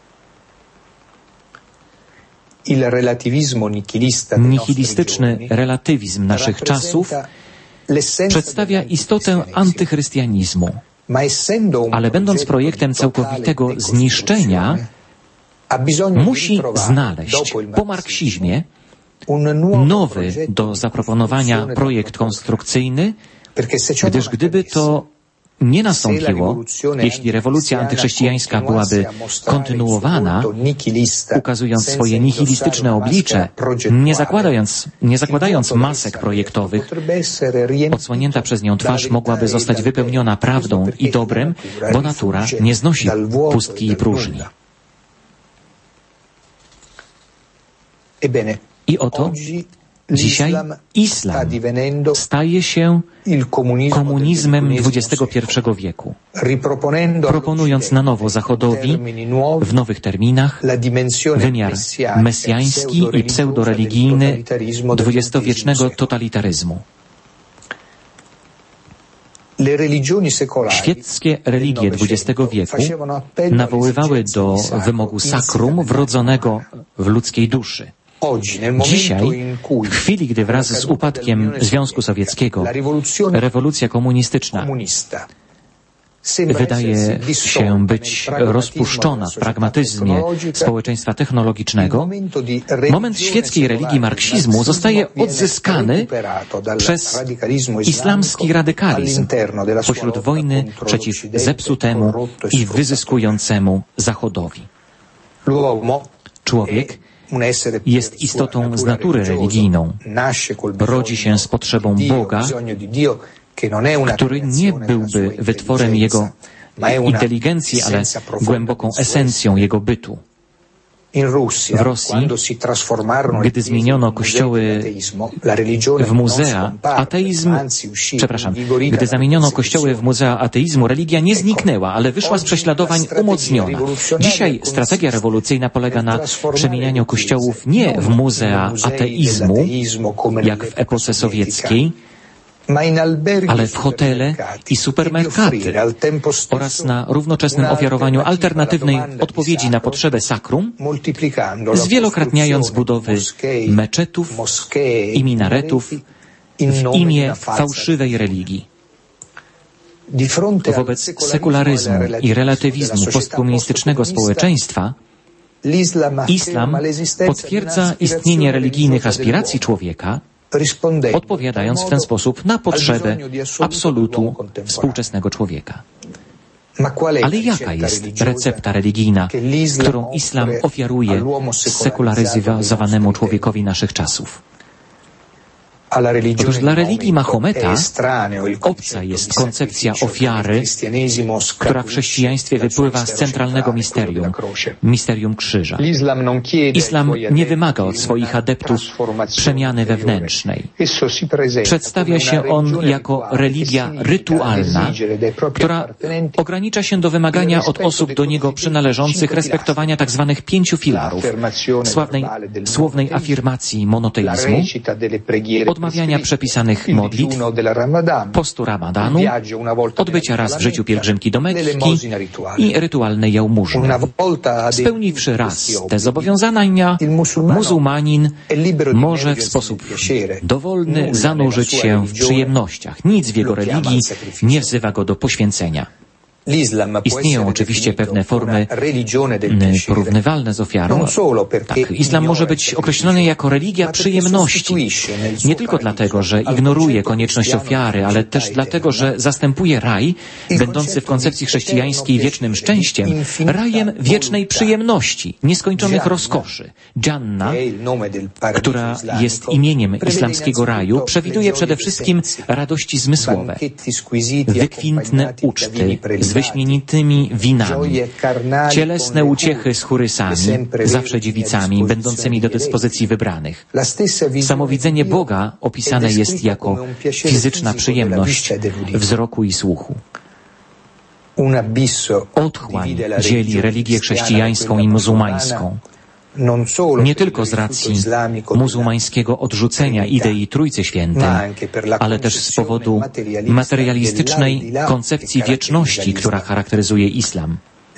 Nihilistyczny relatywizm naszych czasów przedstawia istotę antychrystianizmu, ale będąc projektem całkowitego zniszczenia, musi znaleźć po marksizmie nowy do zaproponowania projekt konstrukcyjny, gdyż gdyby to nie nastąpiło, jeśli rewolucja antychrześcijańska byłaby kontynuowana, ukazując swoje nihilistyczne oblicze, nie zakładając masek projektowych, odsłonięta przez nią twarz mogłaby zostać wypełniona prawdą i dobrem, bo natura nie znosi pustki i próżni. I oto dzisiaj islam staje się komunizmem XXI wieku, proponując na nowo Zachodowi w nowych terminach wymiar mesjański i pseudoreligijny dwudziestowiecznego totalitaryzmu. Świeckie religie XX wieku nawoływały do wymogu sakrum wrodzonego w ludzkiej duszy. Dzisiaj, w chwili, gdy wraz z upadkiem Związku Sowieckiego rewolucja komunistyczna wydaje się być rozpuszczona w pragmatyzmie społeczeństwa technologicznego, moment świeckiej religii marksizmu zostaje odzyskany przez islamski radykalizm pośród wojny przeciw zepsutemu i wyzyskującemu Zachodowi. Człowiek jest istotą z natury religijną. Rodzi się z potrzebą Boga, który nie byłby wytworem jego inteligencji, ale głęboką esencją jego bytu. W Rosji, gdy zmieniono kościoły w muzea, gdy zamieniono kościoły w muzea ateizmu, religia nie zniknęła, ale wyszła z prześladowań umocniona. Dzisiaj strategia rewolucyjna polega na przemienianiu kościołów nie w muzea ateizmu, jak w epoce sowieckiej, ale w hotele i supermarkety oraz na równoczesnym ofiarowaniu alternatywnej odpowiedzi na potrzebę sakrum, zwielokrotniając budowy meczetów i minaretów w imię fałszywej religii. Wobec sekularyzmu i relatywizmu postkomunistycznego społeczeństwa islam potwierdza istnienie religijnych aspiracji człowieka, odpowiadając w ten sposób na potrzebę absolutu współczesnego człowieka. Ale jaka jest recepta religijna, którą islam ofiaruje sekularyzowanemu człowiekowi naszych czasów? Otóż dla religii Mahometa obca jest koncepcja ofiary, która w chrześcijaństwie wypływa z centralnego misterium krzyża. Islam nie wymaga od swoich adeptów przemiany wewnętrznej. Przedstawia się on jako religia rytualna, która ogranicza się do wymagania od osób do niego przynależących respektowania tzw. 5 filarów, słownej afirmacji monoteizmu, odmawiania przepisanych modlitw, postu Ramadanu, odbycia raz w życiu pielgrzymki do Mekki i rytualnej jałmużny. Spełniwszy raz te zobowiązania, muzułmanin może w sposób dowolny zanurzyć się w przyjemnościach. Nic w jego religii nie wzywa go do poświęcenia. Istnieją oczywiście pewne formy porównywalne z ofiarą. Tak, islam może być określony jako religia przyjemności. Nie tylko dlatego, że ignoruje konieczność ofiary, ale też dlatego, że zastępuje raj, będący w koncepcji chrześcijańskiej wiecznym szczęściem, rajem wiecznej przyjemności, nieskończonych rozkoszy. Dżanna, która jest imieniem islamskiego raju, przewiduje przede wszystkim radości zmysłowe, wykwintne uczty z wyśmienitymi winami, cielesne uciechy z chorysami, zawsze dziewicami, będącymi do dyspozycji wybranych. Samowidzenie Boga opisane jest jako fizyczna przyjemność wzroku i słuchu. Otchłań dzieli religię chrześcijańską i muzułmańską. Nie tylko z racji muzułmańskiego odrzucenia idei Trójcy Świętej, ale też z powodu materialistycznej koncepcji wieczności, która charakteryzuje islam.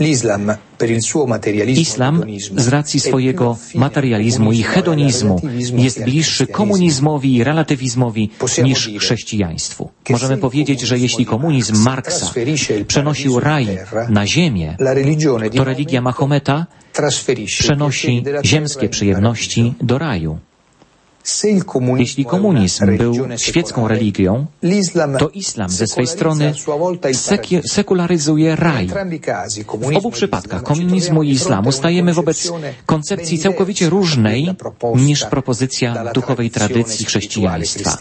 Islam z racji swojego materializmu i hedonizmu jest bliższy komunizmowi i relatywizmowi niż chrześcijaństwu. Możemy powiedzieć, że jeśli komunizm Marksa przenosił raj na ziemię, to religia Mahometa przenosi ziemskie przyjemności do raju. Jeśli komunizm był świecką religią, to islam ze swej strony sekularyzuje raj. W obu przypadkach komunizmu i islamu stajemy wobec koncepcji całkowicie różnej niż propozycja duchowej tradycji chrześcijaństwa.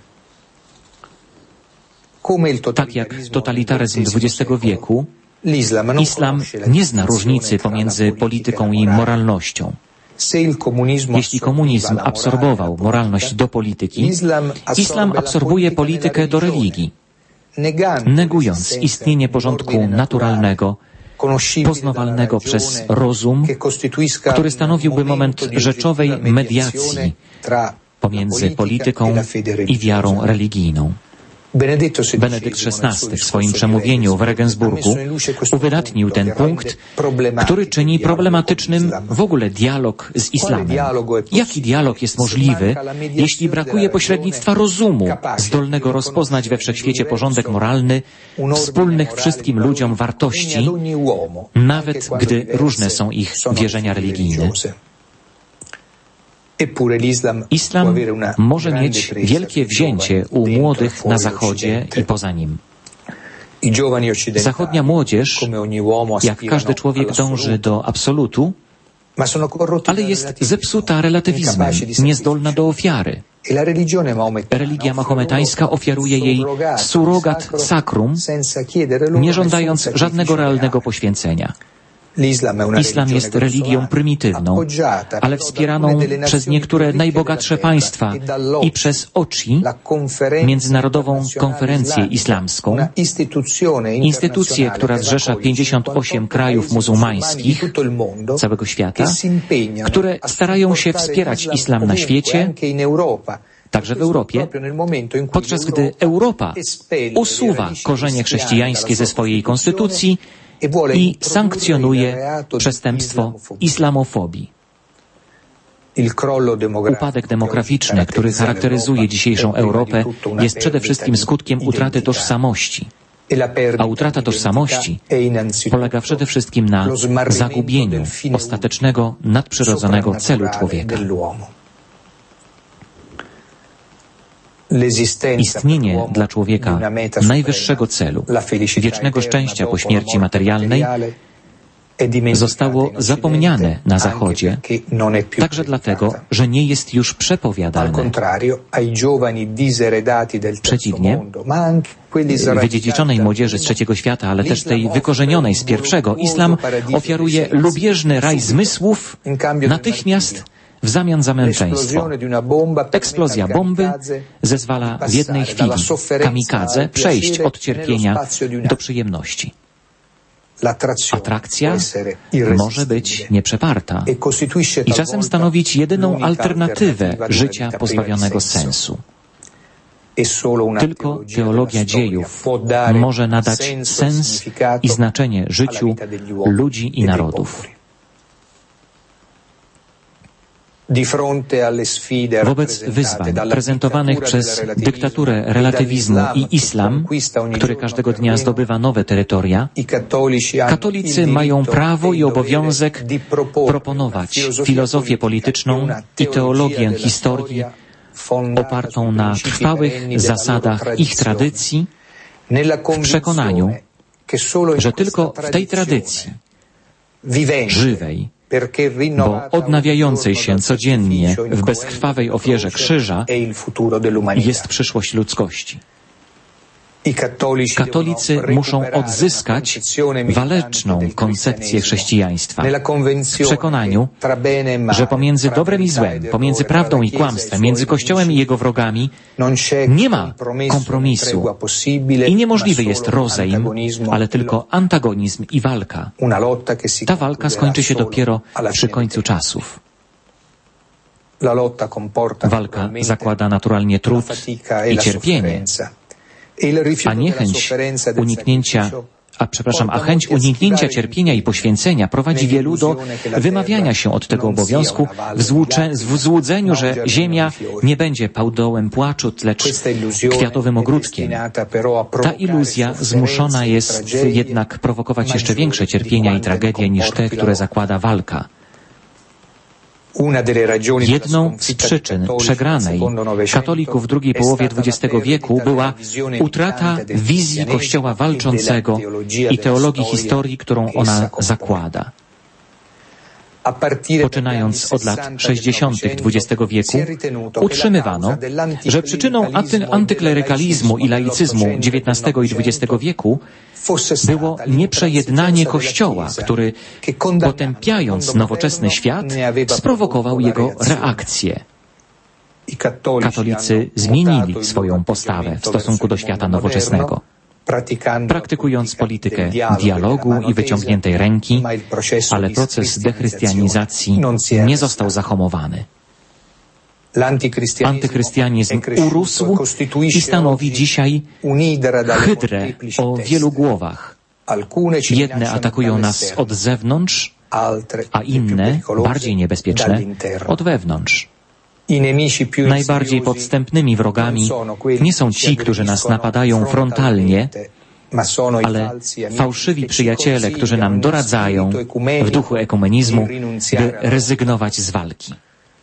Tak jak totalitaryzm XX wieku, islam nie zna różnicy pomiędzy polityką i moralnością. Jeśli komunizm absorbował moralność do polityki, islam absorbuje politykę do religii, negując istnienie porządku naturalnego, poznawalnego przez rozum, który stanowiłby moment rzeczowej mediacji pomiędzy polityką i wiarą religijną. Benedykt XVI w swoim przemówieniu w Regensburgu uwydatnił ten punkt, który czyni problematycznym w ogóle dialog z islamem. Jaki dialog jest możliwy, jeśli brakuje pośrednictwa rozumu, zdolnego rozpoznać we wszechświecie porządek moralny, wspólnych wszystkim ludziom wartości, nawet gdy różne są ich wierzenia religijne? Islam może mieć wielkie wzięcie u młodych na Zachodzie i poza nim. Zachodnia młodzież, jak każdy człowiek, dąży do absolutu, ale jest zepsuta relatywizmem, niezdolna do ofiary. Religia mahometańska ofiaruje jej surogat sacrum, nie żądając żadnego realnego poświęcenia. Islam jest religią prymitywną, ale wspieraną przez niektóre najbogatsze państwa i przez OCI, Międzynarodową Konferencję Islamską, instytucję, która zrzesza 58 krajów muzułmańskich całego świata, które starają się wspierać islam na świecie, także w Europie, podczas gdy Europa usuwa korzenie chrześcijańskie ze swojej konstytucji i sankcjonuje przestępstwo islamofobii. Upadek demograficzny, który charakteryzuje dzisiejszą Europę, jest przede wszystkim skutkiem utraty tożsamości. A utrata tożsamości polega przede wszystkim na zagubieniu ostatecznego, nadprzyrodzonego celu człowieka. Istnienie dla człowieka najwyższego celu, wiecznego szczęścia po śmierci materialnej, zostało zapomniane na Zachodzie, także dlatego, że nie jest już przepowiadane. Przeciwnie, wydziedziczonej młodzieży z trzeciego świata, ale też tej wykorzenionej z pierwszego, islam ofiaruje lubieżny raj zmysłów natychmiast w zamian za męczeństwo. Eksplozja bomby zezwala w jednej chwili kamikadze przejść od cierpienia do przyjemności. Atrakcja może być nieprzeparta i czasem stanowić jedyną alternatywę życia pozbawionego sensu. Tylko teologia dziejów może nadać sens i znaczenie życiu ludzi i narodów. Wobec wyzwań prezentowanych przez dyktaturę relatywizmu i islam, który każdego dnia zdobywa nowe terytoria, katolicy mają prawo i obowiązek proponować filozofię polityczną i teologię historii opartą na trwałych zasadach ich tradycji, w przekonaniu, że tylko w tej tradycji żywej, bo odnawiającej się codziennie w bezkrwawej ofierze krzyża jest przyszłość ludzkości. Katolicy muszą odzyskać waleczną koncepcję chrześcijaństwa w przekonaniu, że pomiędzy dobrem i złem, pomiędzy prawdą i kłamstwem, między Kościołem i jego wrogami nie ma kompromisu i niemożliwy jest rozejm, ale tylko antagonizm i walka. Ta walka skończy się dopiero przy końcu czasów. Walka zakłada naturalnie trud i cierpienie, a chęć uniknięcia cierpienia i poświęcenia prowadzi wielu do wymawiania się od tego obowiązku w złudzeniu, że ziemia nie będzie dołem płaczu, lecz kwiatowym ogródkiem. Ta iluzja zmuszona jest jednak prowokować jeszcze większe cierpienia i tragedie niż te, które zakłada walka. Jedną z przyczyn przegranej katolików w drugiej połowie XX wieku była utrata wizji Kościoła walczącego i teologii historii, którą ona zakłada. Poczynając od lat 60. XX wieku, utrzymywano, że przyczyną antyklerykalizmu i laicyzmu XIX i XX wieku było nieprzejednanie Kościoła, który, potępiając nowoczesny świat, sprowokował jego reakcję. Katolicy zmienili swoją postawę w stosunku do świata nowoczesnego, praktykując politykę dialogu i wyciągniętej ręki, ale proces dechrystianizacji nie został zahamowany. Antychrystianizm urósł i stanowi dzisiaj hydrę o wielu głowach. Jedne atakują nas od zewnątrz, a inne, bardziej niebezpieczne, od wewnątrz. Najbardziej podstępnymi wrogami nie są ci, którzy nas napadają frontalnie, ale fałszywi przyjaciele, którzy nam doradzają w duchu ekumenizmu, by rezygnować z walki.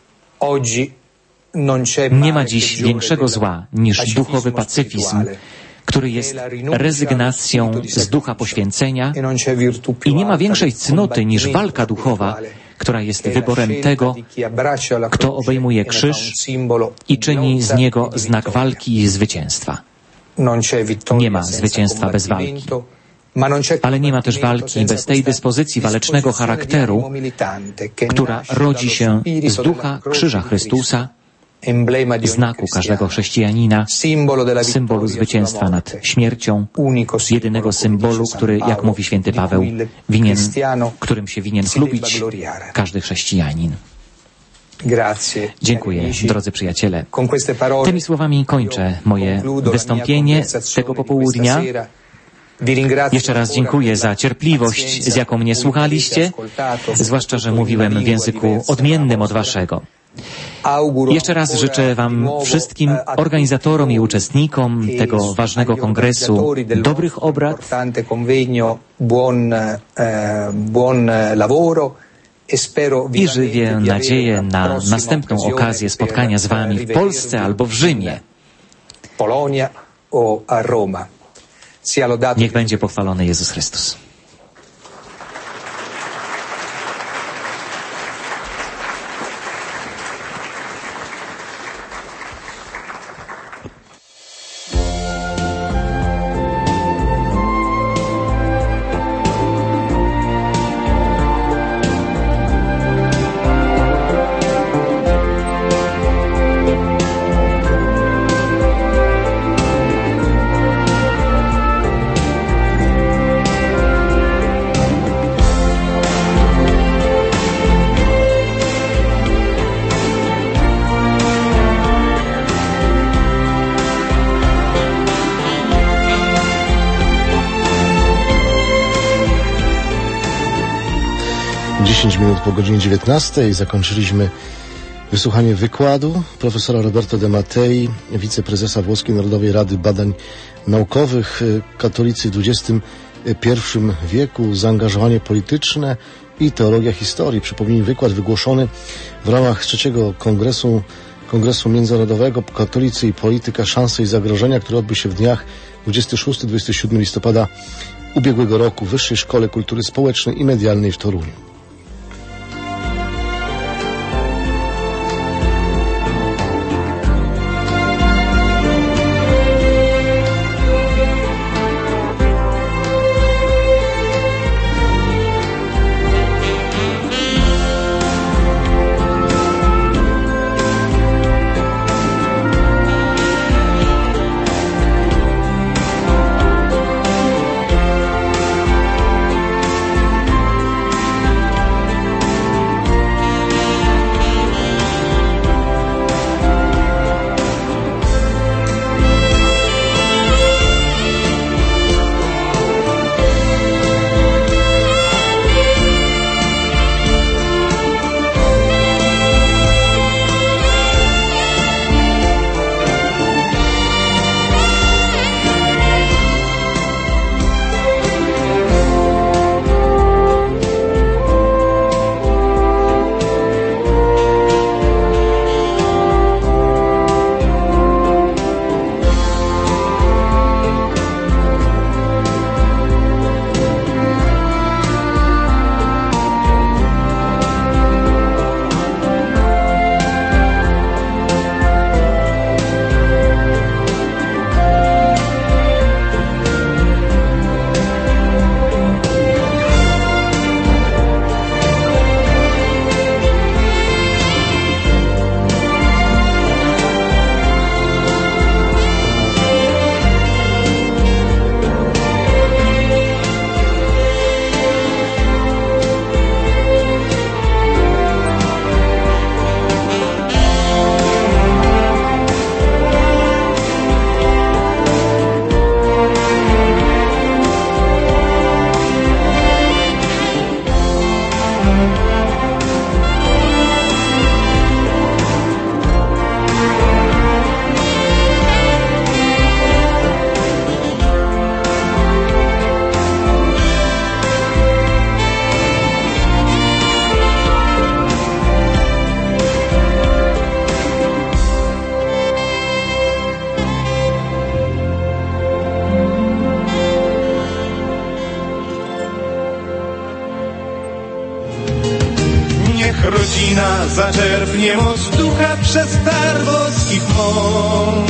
Nie ma dziś większego zła niż duchowy pacyfizm, który jest rezygnacją z ducha poświęcenia i nie ma większej cnoty niż walka duchowa, która jest wyborem tego, kto obejmuje krzyż i czyni z niego znak walki i zwycięstwa. Nie ma zwycięstwa bez walki. Ale nie ma też walki bez tej dyspozycji walecznego charakteru, która rodzi się z ducha krzyża Chrystusa, znaku każdego chrześcijanina, symbolu zwycięstwa nad śmiercią, jedynego symbolu, który, jak mówi święty Paweł, którym się winien chlubić każdy chrześcijanin. Dziękuję, drodzy przyjaciele. Tymi słowami kończę moje wystąpienie tego popołudnia. Jeszcze raz dziękuję za cierpliwość, z jaką mnie słuchaliście, zwłaszcza, że mówiłem w języku odmiennym od waszego. Jeszcze raz życzę wam wszystkim organizatorom i uczestnikom tego ważnego kongresu dobrych obrad, i żywię nadzieję na następną okazję spotkania z wami w Polsce albo w Rzymie. Niech będzie pochwalony Jezus Chrystus.
Po godzinie 19 zakończyliśmy wysłuchanie wykładu profesora Roberto De Mattei, wiceprezesa Włoskiej Narodowej Rady Badań Naukowych, katolicy w XXI wieku, zaangażowanie polityczne i teologia historii. Przypomnijmy, wykład wygłoszony w ramach trzeciego Kongresu Międzynarodowego Katolicy i Polityka, Szanse i Zagrożenia, który odbył się w dniach 26-27 listopada ubiegłego roku w Wyższej Szkole Kultury Społecznej i Medialnej w Toruniu.
rodzina zaczerpnie moc ducha przez dar boskich mąk.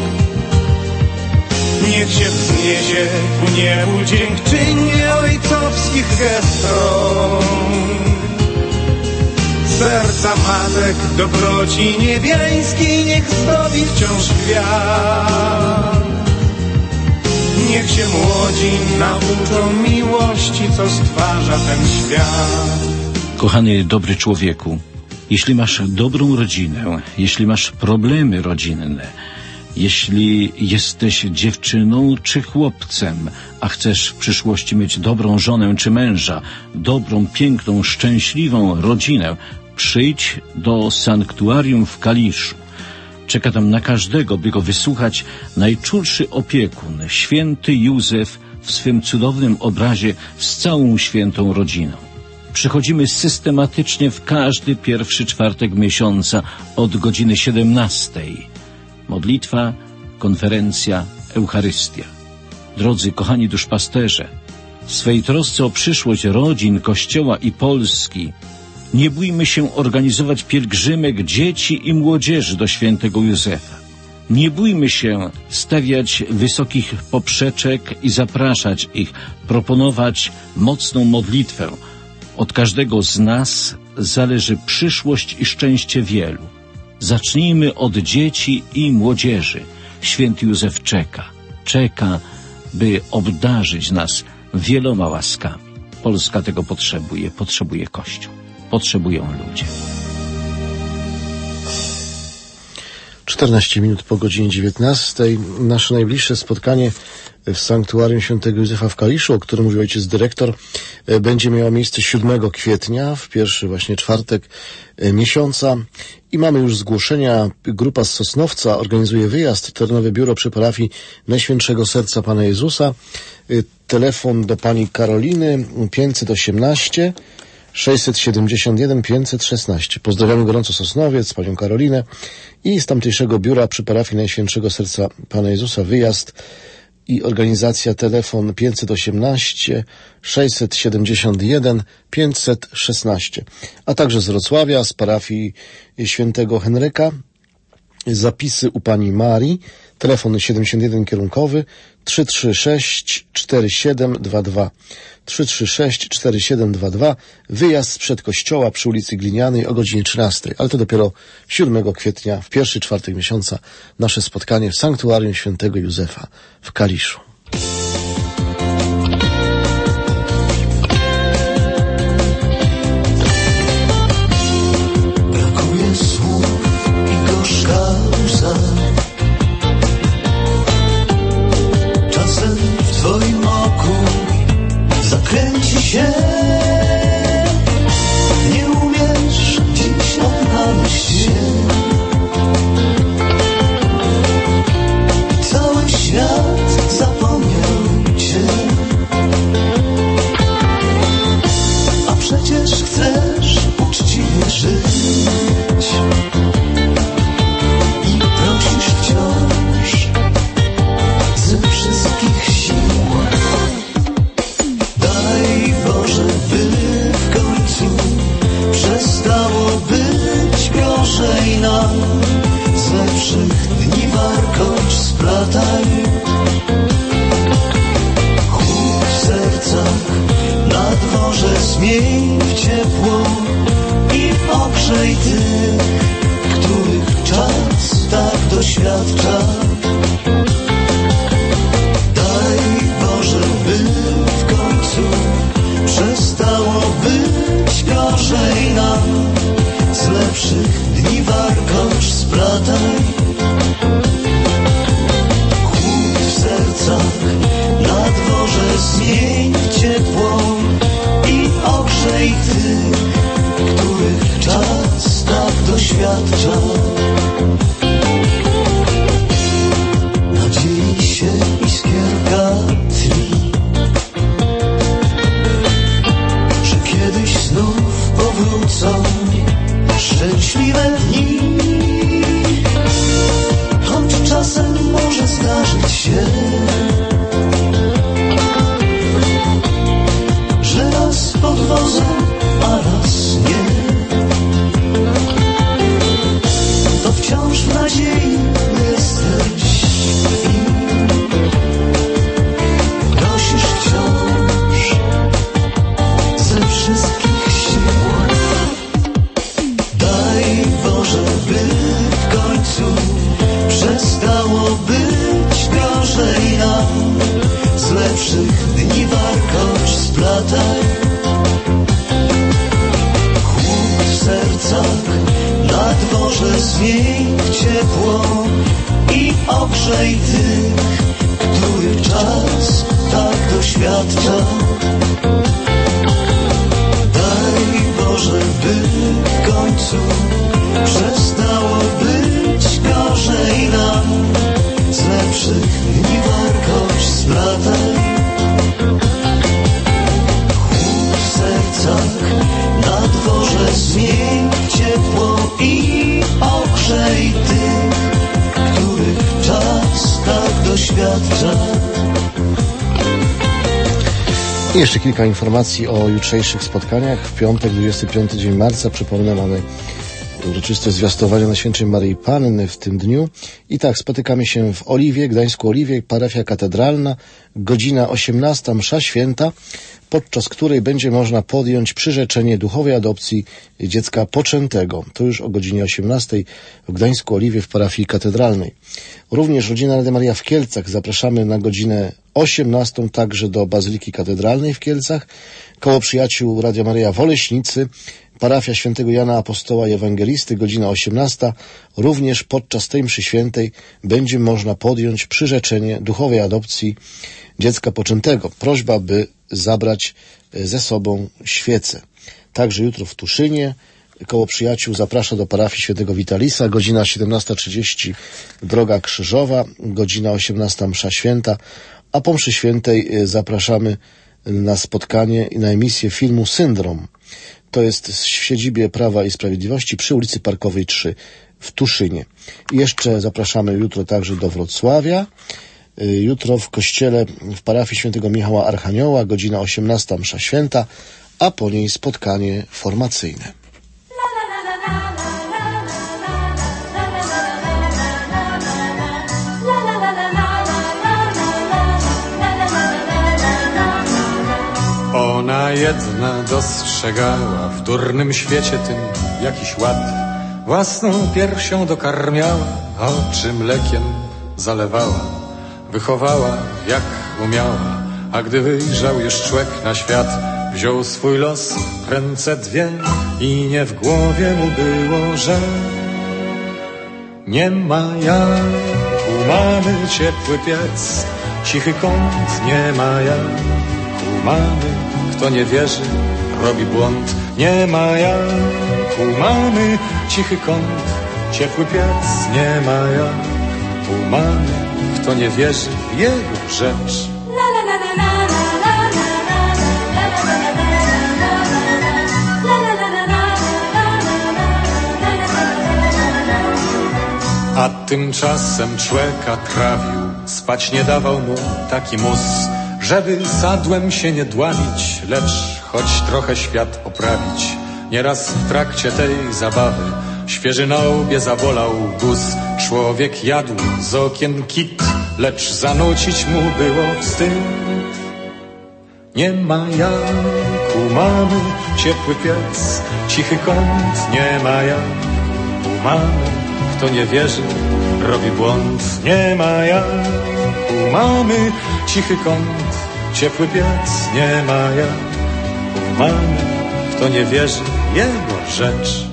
Niech się wzniesie ku niebu dziękczynię ojcowskich gest rąk. Serca matek dobroci niebiańskiej niech zdobi wciąż kwiat. Niech się młodzi nauczą miłości, co stwarza ten świat.
Kochany, dobry człowieku, jeśli masz dobrą rodzinę, jeśli masz problemy rodzinne, jeśli jesteś dziewczyną czy chłopcem, a chcesz w przyszłości mieć dobrą żonę czy męża, dobrą, piękną, szczęśliwą rodzinę, przyjdź do sanktuarium w Kaliszu. Czeka tam na każdego, by go wysłuchać najczulszy opiekun, święty Józef w swym cudownym obrazie z całą świętą rodziną. Przychodzimy systematycznie w każdy pierwszy czwartek miesiąca od godziny 17. Modlitwa, konferencja, Eucharystia. Drodzy, kochani duszpasterze, w swej trosce o przyszłość rodzin, Kościoła i Polski nie bójmy się organizować pielgrzymek dzieci i młodzieży do świętego Józefa. Nie bójmy się stawiać wysokich poprzeczek i zapraszać ich, proponować mocną modlitwę. Od każdego z nas zależy przyszłość i szczęście wielu. Zacznijmy od dzieci i młodzieży. Święty Józef czeka, by obdarzyć nas wieloma łaskami. Polska tego potrzebuje Kościół, potrzebują ludzie.
14 minut po godzinie 19. Nasze najbliższe spotkanie w Sanktuarium Świętego Józefa w Kaliszu, o którym mówił ojciec dyrektor, będzie miało miejsce 7 kwietnia, w pierwszy właśnie czwartek miesiąca. I mamy już zgłoszenia. Grupa z Sosnowca organizuje wyjazd. Terenowe biuro przy parafii Najświętszego Serca Pana Jezusa. Telefon do pani Karoliny 518 671 516. Pozdrawiamy gorąco Sosnowiec, panią Karolinę i z tamtejszego biura przy parafii Najświętszego Serca Pana Jezusa wyjazd i organizacja. Telefon 518 671 516. A także z Wrocławia, z parafii Świętego Henryka, zapisy u pani Marii, telefon 71 kierunkowy 336 4722 336 4722. Wyjazd sprzed kościoła przy ulicy Glinianej o godzinie 13, ale to dopiero 7 kwietnia, w pierwszy czwartek miesiąca, nasze spotkanie w Sanktuarium Świętego Józefa w Kaliszu.
Brakuje słów i gorzka łza. Czasem w twoim oku zakręci się. Nie umiesz dziś odnaleźć się. Cały świat zapomniał cię. A przecież chcesz uczciwie żyć. I prosisz wciąż ze wszystkich sił. Daj Boże, by w końcu przestało być gorzej nam. Z lepszych dni warkocz splataj. Chłód w sercach na dworze zmień w ciepło i ogrzej tych, których czas tak doświadcza. Daj Boże, by w końcu przestało być gorzej nam. Z lepszych dni warkocz splataj. Chłód w sercach na dworze zmień w ciepło i ogrzej tych, których czas tak doświadcza. Nadziei się iskierka tli, że kiedyś znów powrócą szczęśliwe dni. Choć czasem może zdarzyć się, że raz pod wozem, a raz nie. wszystkich sił. Daj Boże, by w końcu przestało być gorzej nam. Z lepszych dni warkocz splataj. Chłód w sercach na dworze zmień w ciepło i ogrzej tych, których czas tak doświadcza. Daj Boże, by w końcu przestało być gorzej nam. Z lepszych dni warkocz splataj. Chłód w sercach na dworze zmień w ciepło i ogrzej tych, których czas tak doświadcza.
I jeszcze kilka informacji o jutrzejszych spotkaniach. W piątek, 25 dzień marca, przypomnę, mamy uroczyste zwiastowanie Najświętszej Maryi Panny w tym dniu. I tak, spotykamy się w Oliwie, Gdańsku Oliwie, parafia katedralna, godzina 18, msza święta, podczas której będzie można podjąć przyrzeczenie duchowej adopcji dziecka poczętego. To już o godzinie 18 w Gdańsku Oliwie w parafii katedralnej. Również rodzina Radia Maryja w Kielcach zapraszamy na godzinę 18 także do Bazyliki Katedralnej w Kielcach. Koło Przyjaciół Radia Maryja w Oleśnicy, parafia świętego Jana Apostoła i Ewangelisty, godzina 18. Również podczas tej mszy świętej będzie można podjąć przyrzeczenie duchowej adopcji dziecka poczętego. Prośba, by zabrać ze sobą świecę. Także jutro w Tuszynie Koło Przyjaciół zaprasza do parafii świętego Witalisa, godzina 17:30 Droga Krzyżowa, godzina 18 msza święta, a po mszy świętej zapraszamy na spotkanie i na emisję filmu Syndrom. To jest w siedzibie Prawa i Sprawiedliwości przy ulicy Parkowej 3 w Tuszynie. I jeszcze zapraszamy jutro także do Wrocławia. Jutro w kościele w parafii świętego Michała Archanioła, godzina 18 msza święta, a po niej spotkanie formacyjne.
Ona jedna dostrzegała w durnym świecie tym jakiś ład. Własną piersią dokarmiała, oczy mlekiem zalewała. Wychowała jak umiała, a gdy wyjrzał już człek na świat, wziął swój los w ręce dwie i nie w głowie mu było, że nie ma jak u mamy ciepły piec, cichy kąt, nie ma jak u mamy. Kto nie wierzy, robi błąd. Nie ma jak u mamy cichy kąt, ciepły piec. Nie ma jak u mamy. Kto nie wierzy, jego rzecz. A tymczasem człeka trawił, spać nie dawał mu taki mus, żeby sadłem się nie dławić, lecz choć trochę świat poprawić. Nieraz w trakcie tej zabawy świeży na łbie zabolał guz. Człowiek jadł z okien kit, lecz zanucić mu było wstyd. Nie ma jak u mamy ciepły piec, cichy kąt. Nie ma jak u mamy. Kto nie wierzy, robi błąd. Nie ma jak u mamy cichy kąt, ciepły piec. Nie ma jak u mamy. Kto nie wierzy, jego rzecz.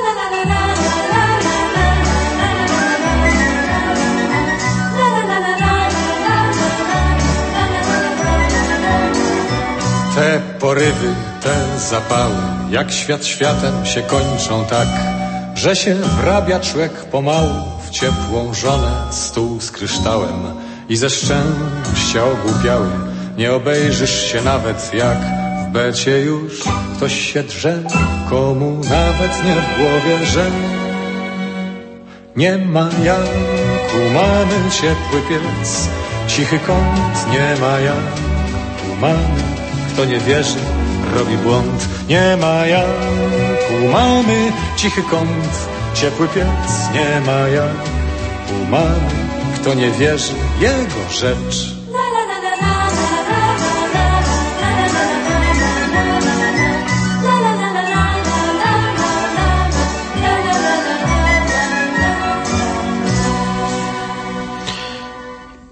Te porywy, te zapały, jak świat światem się kończą tak, że się wrabia człek pomału w ciepłą żonę, stół z kryształem i ze szczęścia ogłupiały. Nie obejrzysz się nawet, jak w becie już ktoś się drze, komu nawet nie w głowie, że nie ma jak u mamy ciepły piec, cichy kąt. Nie ma jak u mamy. Kto nie wierzy, robi błąd. Nie ma jak u mamy cichy kąt, ciepły piec. Nie ma jak u mamy. Kto nie wierzy, jego rzecz.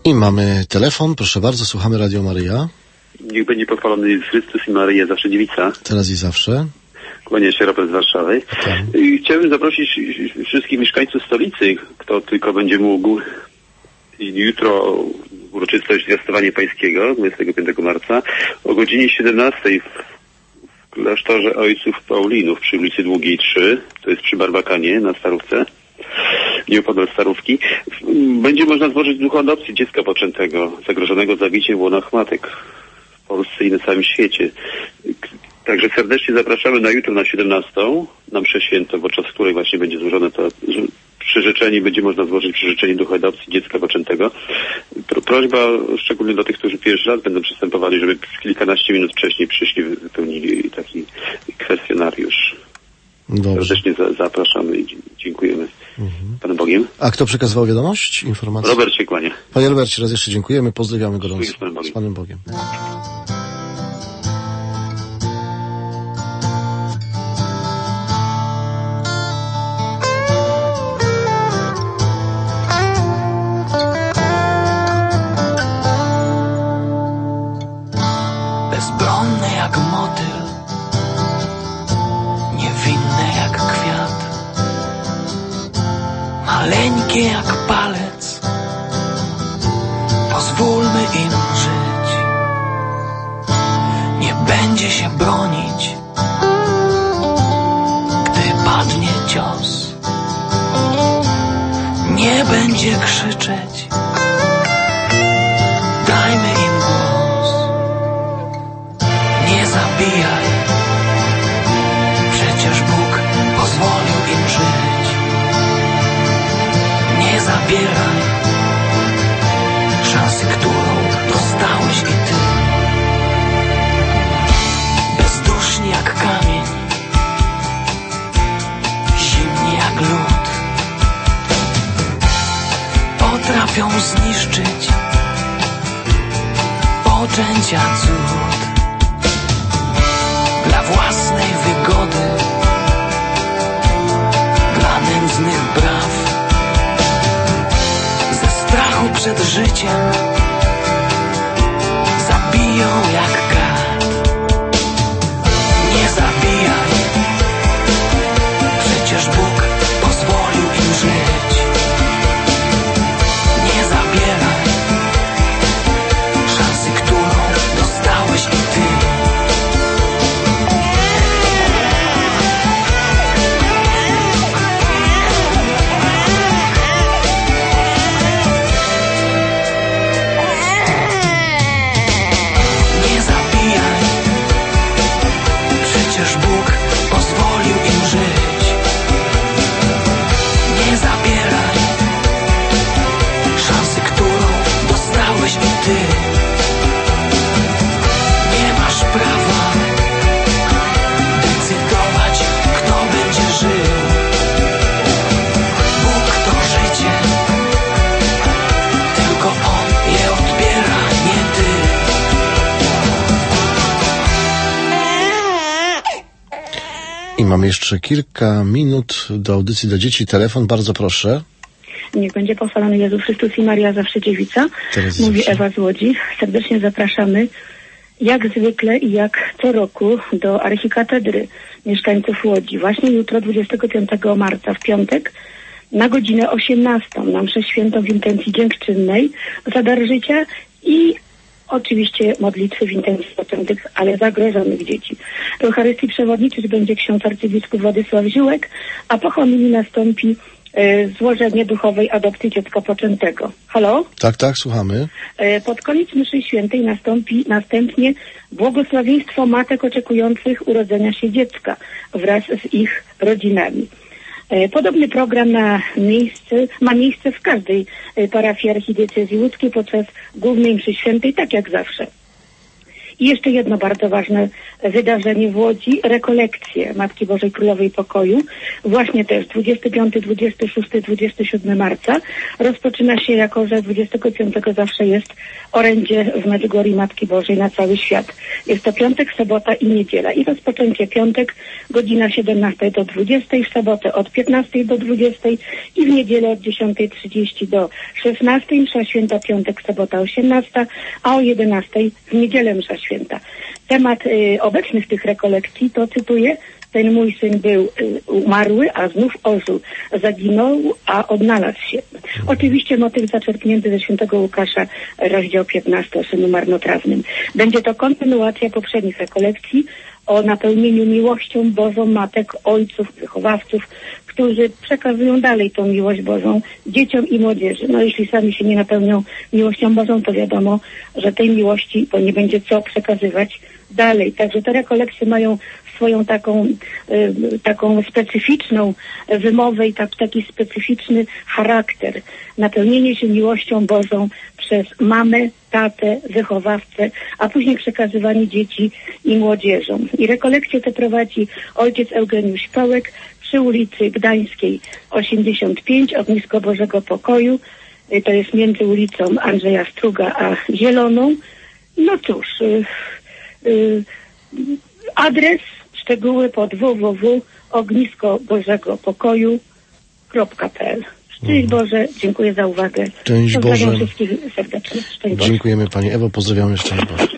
I mamy telefon, proszę bardzo, słuchamy Radio Maryja.
Niech będzie pochwalony Jezus Chrystus i Maryja, zawsze dziewica.
Teraz i zawsze.
Kłaniam się, Robert z Warszawy.
Tak.
Chciałbym zaprosić wszystkich mieszkańców stolicy, kto tylko będzie mógł. Jutro uroczystość Zwiastowania Pańskiego, 25 marca, o godzinie 17 w klasztorze Ojców Paulinów przy ulicy Długiej 3, to jest przy Barbakanie na Starówce, nieopodal Starówki. Będzie można złożyć ducha adopcji dziecka poczętego, zagrożonego zabiciem w łonach matek w Polsce i na całym świecie. Także serdecznie zapraszamy na jutro na 17 na mszę świętą, podczas której właśnie będzie złożone to przyrzeczenie, będzie można złożyć przyrzeczenie ducha adopcji dziecka poczętego. Prośba szczególnie do tych, którzy pierwszy raz będą przystępowali, żeby kilkanaście minut wcześniej przyszli, wypełnili taki kwestionariusz.
Dobrze.
Serdecznie zapraszamy i dziękujemy. Panem Bogiem.
A kto przekazywał wiadomość, informację?
Robert się kłania.
Panie Robercie, raz jeszcze dziękujemy, pozdrawiamy gorąco.
Z Panem Bogiem.
Bezbronny jak motyl, niewinny jak kwiat, maleńkie jak palec, pozwólmy im żyć. Nie będzie się bronić, gdy padnie cios. Nie będzie krzyczeć, dajmy im głos. Nie zabijaj, przecież Bóg pozwolił im żyć. Nie zabieraj szansy, którą dostałeś i ty. Bezduszni jak kamień, zimni jak lód, potrafią zniszczyć poczęcia cud. Dla własnej wygody, dla nędznych braw, ze strachu przed życiem zabiją jak gad. Nie zabijaj, przecież Bóg pozwolił im żyć. Nie zabieraj szansy, którą dostałeś i ty. Nie masz prawa decydować, kto będzie żył. Bóg to życie, tylko On je odbiera, nie ty.
I mamy jeszcze kilka minut do audycji dla dzieci. Telefon, bardzo proszę.
Niech będzie pochwalony Jezus Chrystus i Maria, zawsze dziewica. Mówi Ewa z Łodzi. Serdecznie zapraszamy, jak zwykle i jak co roku, do archikatedry mieszkańców Łodzi. Właśnie jutro, 25 marca, w piątek, na godzinę 18, na mszę świętą w intencji dziękczynnej za dar życia i oczywiście modlitwy w intencji poczętych, ale zagrożonych dzieci. Do Eucharystii przewodniczyć będzie ksiądz arcybiskup Władysław Ziółek, a po homilii nastąpi złożenie duchowej adopcji dziecka poczętego. Halo?
Tak, słuchamy.
Pod koniec mszy świętej następnie błogosławieństwo matek oczekujących urodzenia się dziecka wraz z ich rodzinami. Podobny program ma miejsce w każdej parafii archidiecezji łódzkiej podczas głównej mszy świętej, tak jak zawsze. I jeszcze jedno bardzo ważne wydarzenie w Łodzi, rekolekcje Matki Bożej Królowej Pokoju. Właśnie też 25, 26, 27 marca. Rozpoczyna się jako, że 25 zawsze jest orędzie w Medjugorje Matki Bożej na cały świat. Jest to piątek, sobota i niedziela. I rozpoczęcie piątek, godzina 17 do 20, w sobotę od 15 do 20 i w niedzielę od 10:30 do 16, msza święta piątek, sobota 18, a o 11 w niedzielę msza święta. Temat obecnych tych rekolekcji to, cytuję, ten mój syn był umarły, a znów ożył. Zaginął, a odnalazł się. Oczywiście motyw zaczerpnięty ze świętego Łukasza, rozdział 15 o synu marnotrawnym. Będzie to kontynuacja poprzednich rekolekcji o napełnieniu miłością Bożą matek, ojców, wychowawców, którzy przekazują dalej tą miłość Bożą dzieciom i młodzieży. No jeśli sami się nie napełnią miłością Bożą, to wiadomo, że tej miłości to nie będzie co przekazywać dalej. Także te rekolekcje mają swoją taką specyficzną wymowę i taki specyficzny charakter. Napełnienie się miłością Bożą przez mamę, tatę, wychowawcę, a później przekazywanie dzieci i młodzieżom. I rekolekcje te prowadzi ojciec Eugeniusz Pałek przy ulicy Gdańskiej 85, ognisko Bożego Pokoju. To jest między ulicą Andrzeja Struga a Zieloną. No cóż, adres, szczegóły pod www.ogniskobożegopokoju.pl. Szczęść Boże, dziękuję za uwagę.
Szczęść Boże.
Pozdrawiam wszystkich serdecznie. Szczęść Boże.
Dziękujemy Pani Ewo, pozdrawiamy, szczęść Boże.